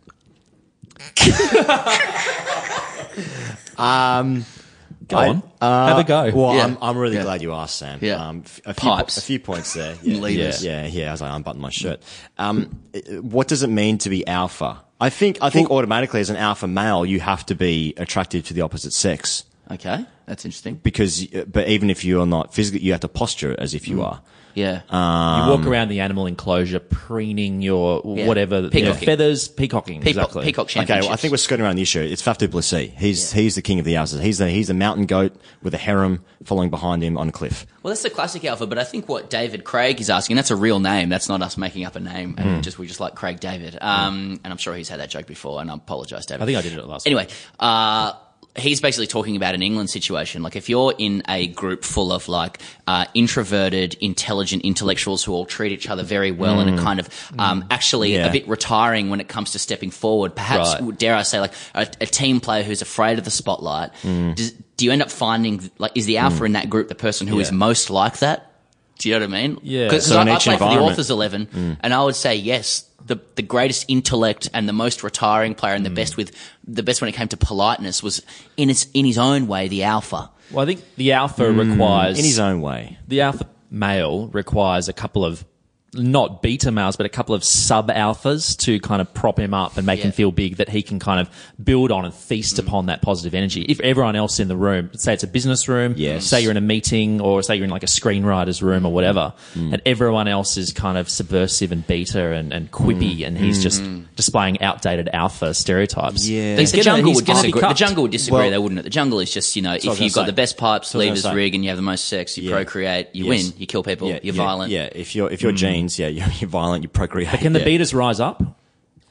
Go on. Have a go. Well, Yeah. I'm really glad you asked, Sam. Yeah. A few points there. Yeah. Levers. Yeah. As I unbutton my shirt. What does it mean to be alpha? I think automatically as an alpha male, you have to be attracted to the opposite sex. Okay, that's interesting. But even if you are not physically, you have to posture as if you are. Yeah. You walk around the animal enclosure, preening your whatever Peacocking. feathers, peacocking. Exactly. Peacock Okay, championships. well, I think we're skirting around the issue. It's Faf du Plessis. He's the king of the alphas. He's the mountain goat with a harem following behind him on a cliff. Well, that's the classic alpha, but I think what David Craig is asking, that's a real name. That's not us making up a name. And we just like Craig David. And I'm sure he's had that joke before, and I apologise, David. I think I did it last Anyway, he's basically talking about an England situation. If you're in a group full of introverted, intelligent intellectuals who all treat each other very well and are kind of actually a bit retiring when it comes to stepping forward, perhaps, dare I say, a team player who's afraid of the spotlight, do you end up finding, is the alpha in that group the person who is most like that? Do you know what I mean? Yeah. Because So in I each played for the environment- Authors 11, and I would say yes. The greatest intellect and the most retiring player and the best when it came to politeness was in his own way the alpha. Well, I think the alpha requires In his own way. The alpha male requires a couple of not beta males, but a couple of sub alphas to kind of prop him up and make him feel big, that he can kind of build on and feast upon that positive energy. If everyone else in the room, say it's a business room, say you're in a meeting, or say you're in a screenwriter's room or whatever, and everyone else is kind of subversive and beta and quippy, and he's just displaying outdated alpha stereotypes. Yeah. The jungle would gonna be disagree. The cucked. jungle would disagree, Well- though, wouldn't it? The jungle is just, if I was you've gonna got say. the best pipes, That's what I was levers gonna say. rig, and you have the most sex, you procreate, you win, you kill people, you're violent. Yeah, if you're genes, you're violent, you procreate. But can the betas rise up?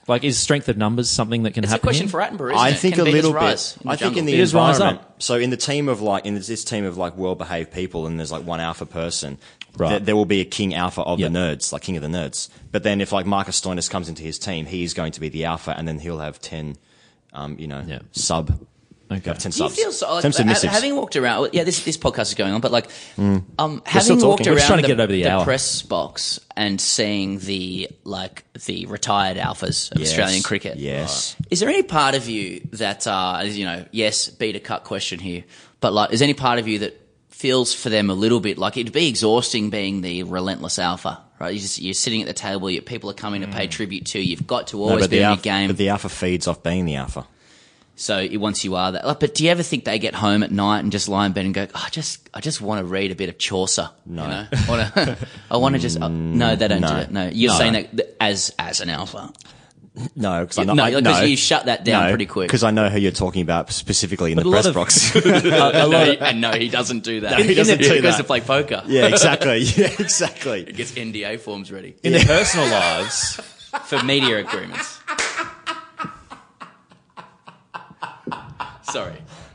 Like, is strength of numbers something that can It's happen? a question here? for Attenborough, isn't I it? think Can a beaters little rise bit. in the I think in the Beaters rise environment. up. So in the team of in this team of well-behaved people, and there's like one alpha person. Right. There will be a king alpha of Yep. the nerds, like king of the nerds. But then if like Marcus Stoinis comes into his team, he's going to be the alpha, and then he'll have 10, sub. Okay. 10 Do you subs. feel so, like, 10 submissives. having walked around? Yeah, this podcast is going on, but like, still having walked talking. We're just trying around to get it over the hour. press box and seeing the retired alphas of Yes. Australian cricket. Yes. Is there any part of you that, yes, beat a cut question here, but like, is any part of you that feels for them a little bit like it'd be exhausting being the relentless alpha, right? You're sitting at the table, people are coming to pay tribute to you. You've got to always be in your game. But the alpha feeds off being the alpha. So once you are that, but do you ever think they get home at night and just lie in bed and go, I just want to read a bit of Chaucer? No. You know? I want to just, no, they don't no. do it. No, you're No. saying that as an alpha. No, because you shut that down pretty quick. Because I know who you're talking about specifically in the a lot press of- box. And no, he doesn't do that. No, he doesn't do He goes that. to play poker. Yeah, exactly. Yeah, exactly. He gets NDA forms ready In their personal lives, for media agreements. Sorry.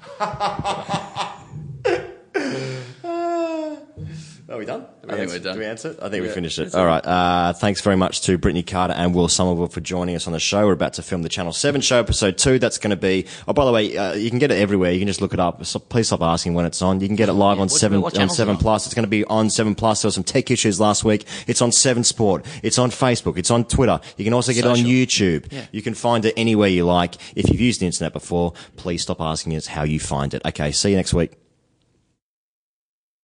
Are we done? I think we're done. Did we answer it? I think we finished it. All right. Thanks very much to Brittany Carter and Will Somerville for joining us on the show. We're about to film the Channel 7 show, episode 2. That's going to be... Oh, by the way, you can get it everywhere. You can just look it up. So please stop asking when it's on. You can get it live on 7 what on channels 7 is it on? Plus. It's going to be on 7 Plus. There were some tech issues last week. It's on 7 Sport. It's on Facebook. It's on Twitter. You can also get it on Social. YouTube. Yeah. You can find it anywhere you like. If you've used the internet before, please stop asking us how you find it. Okay, see you next week.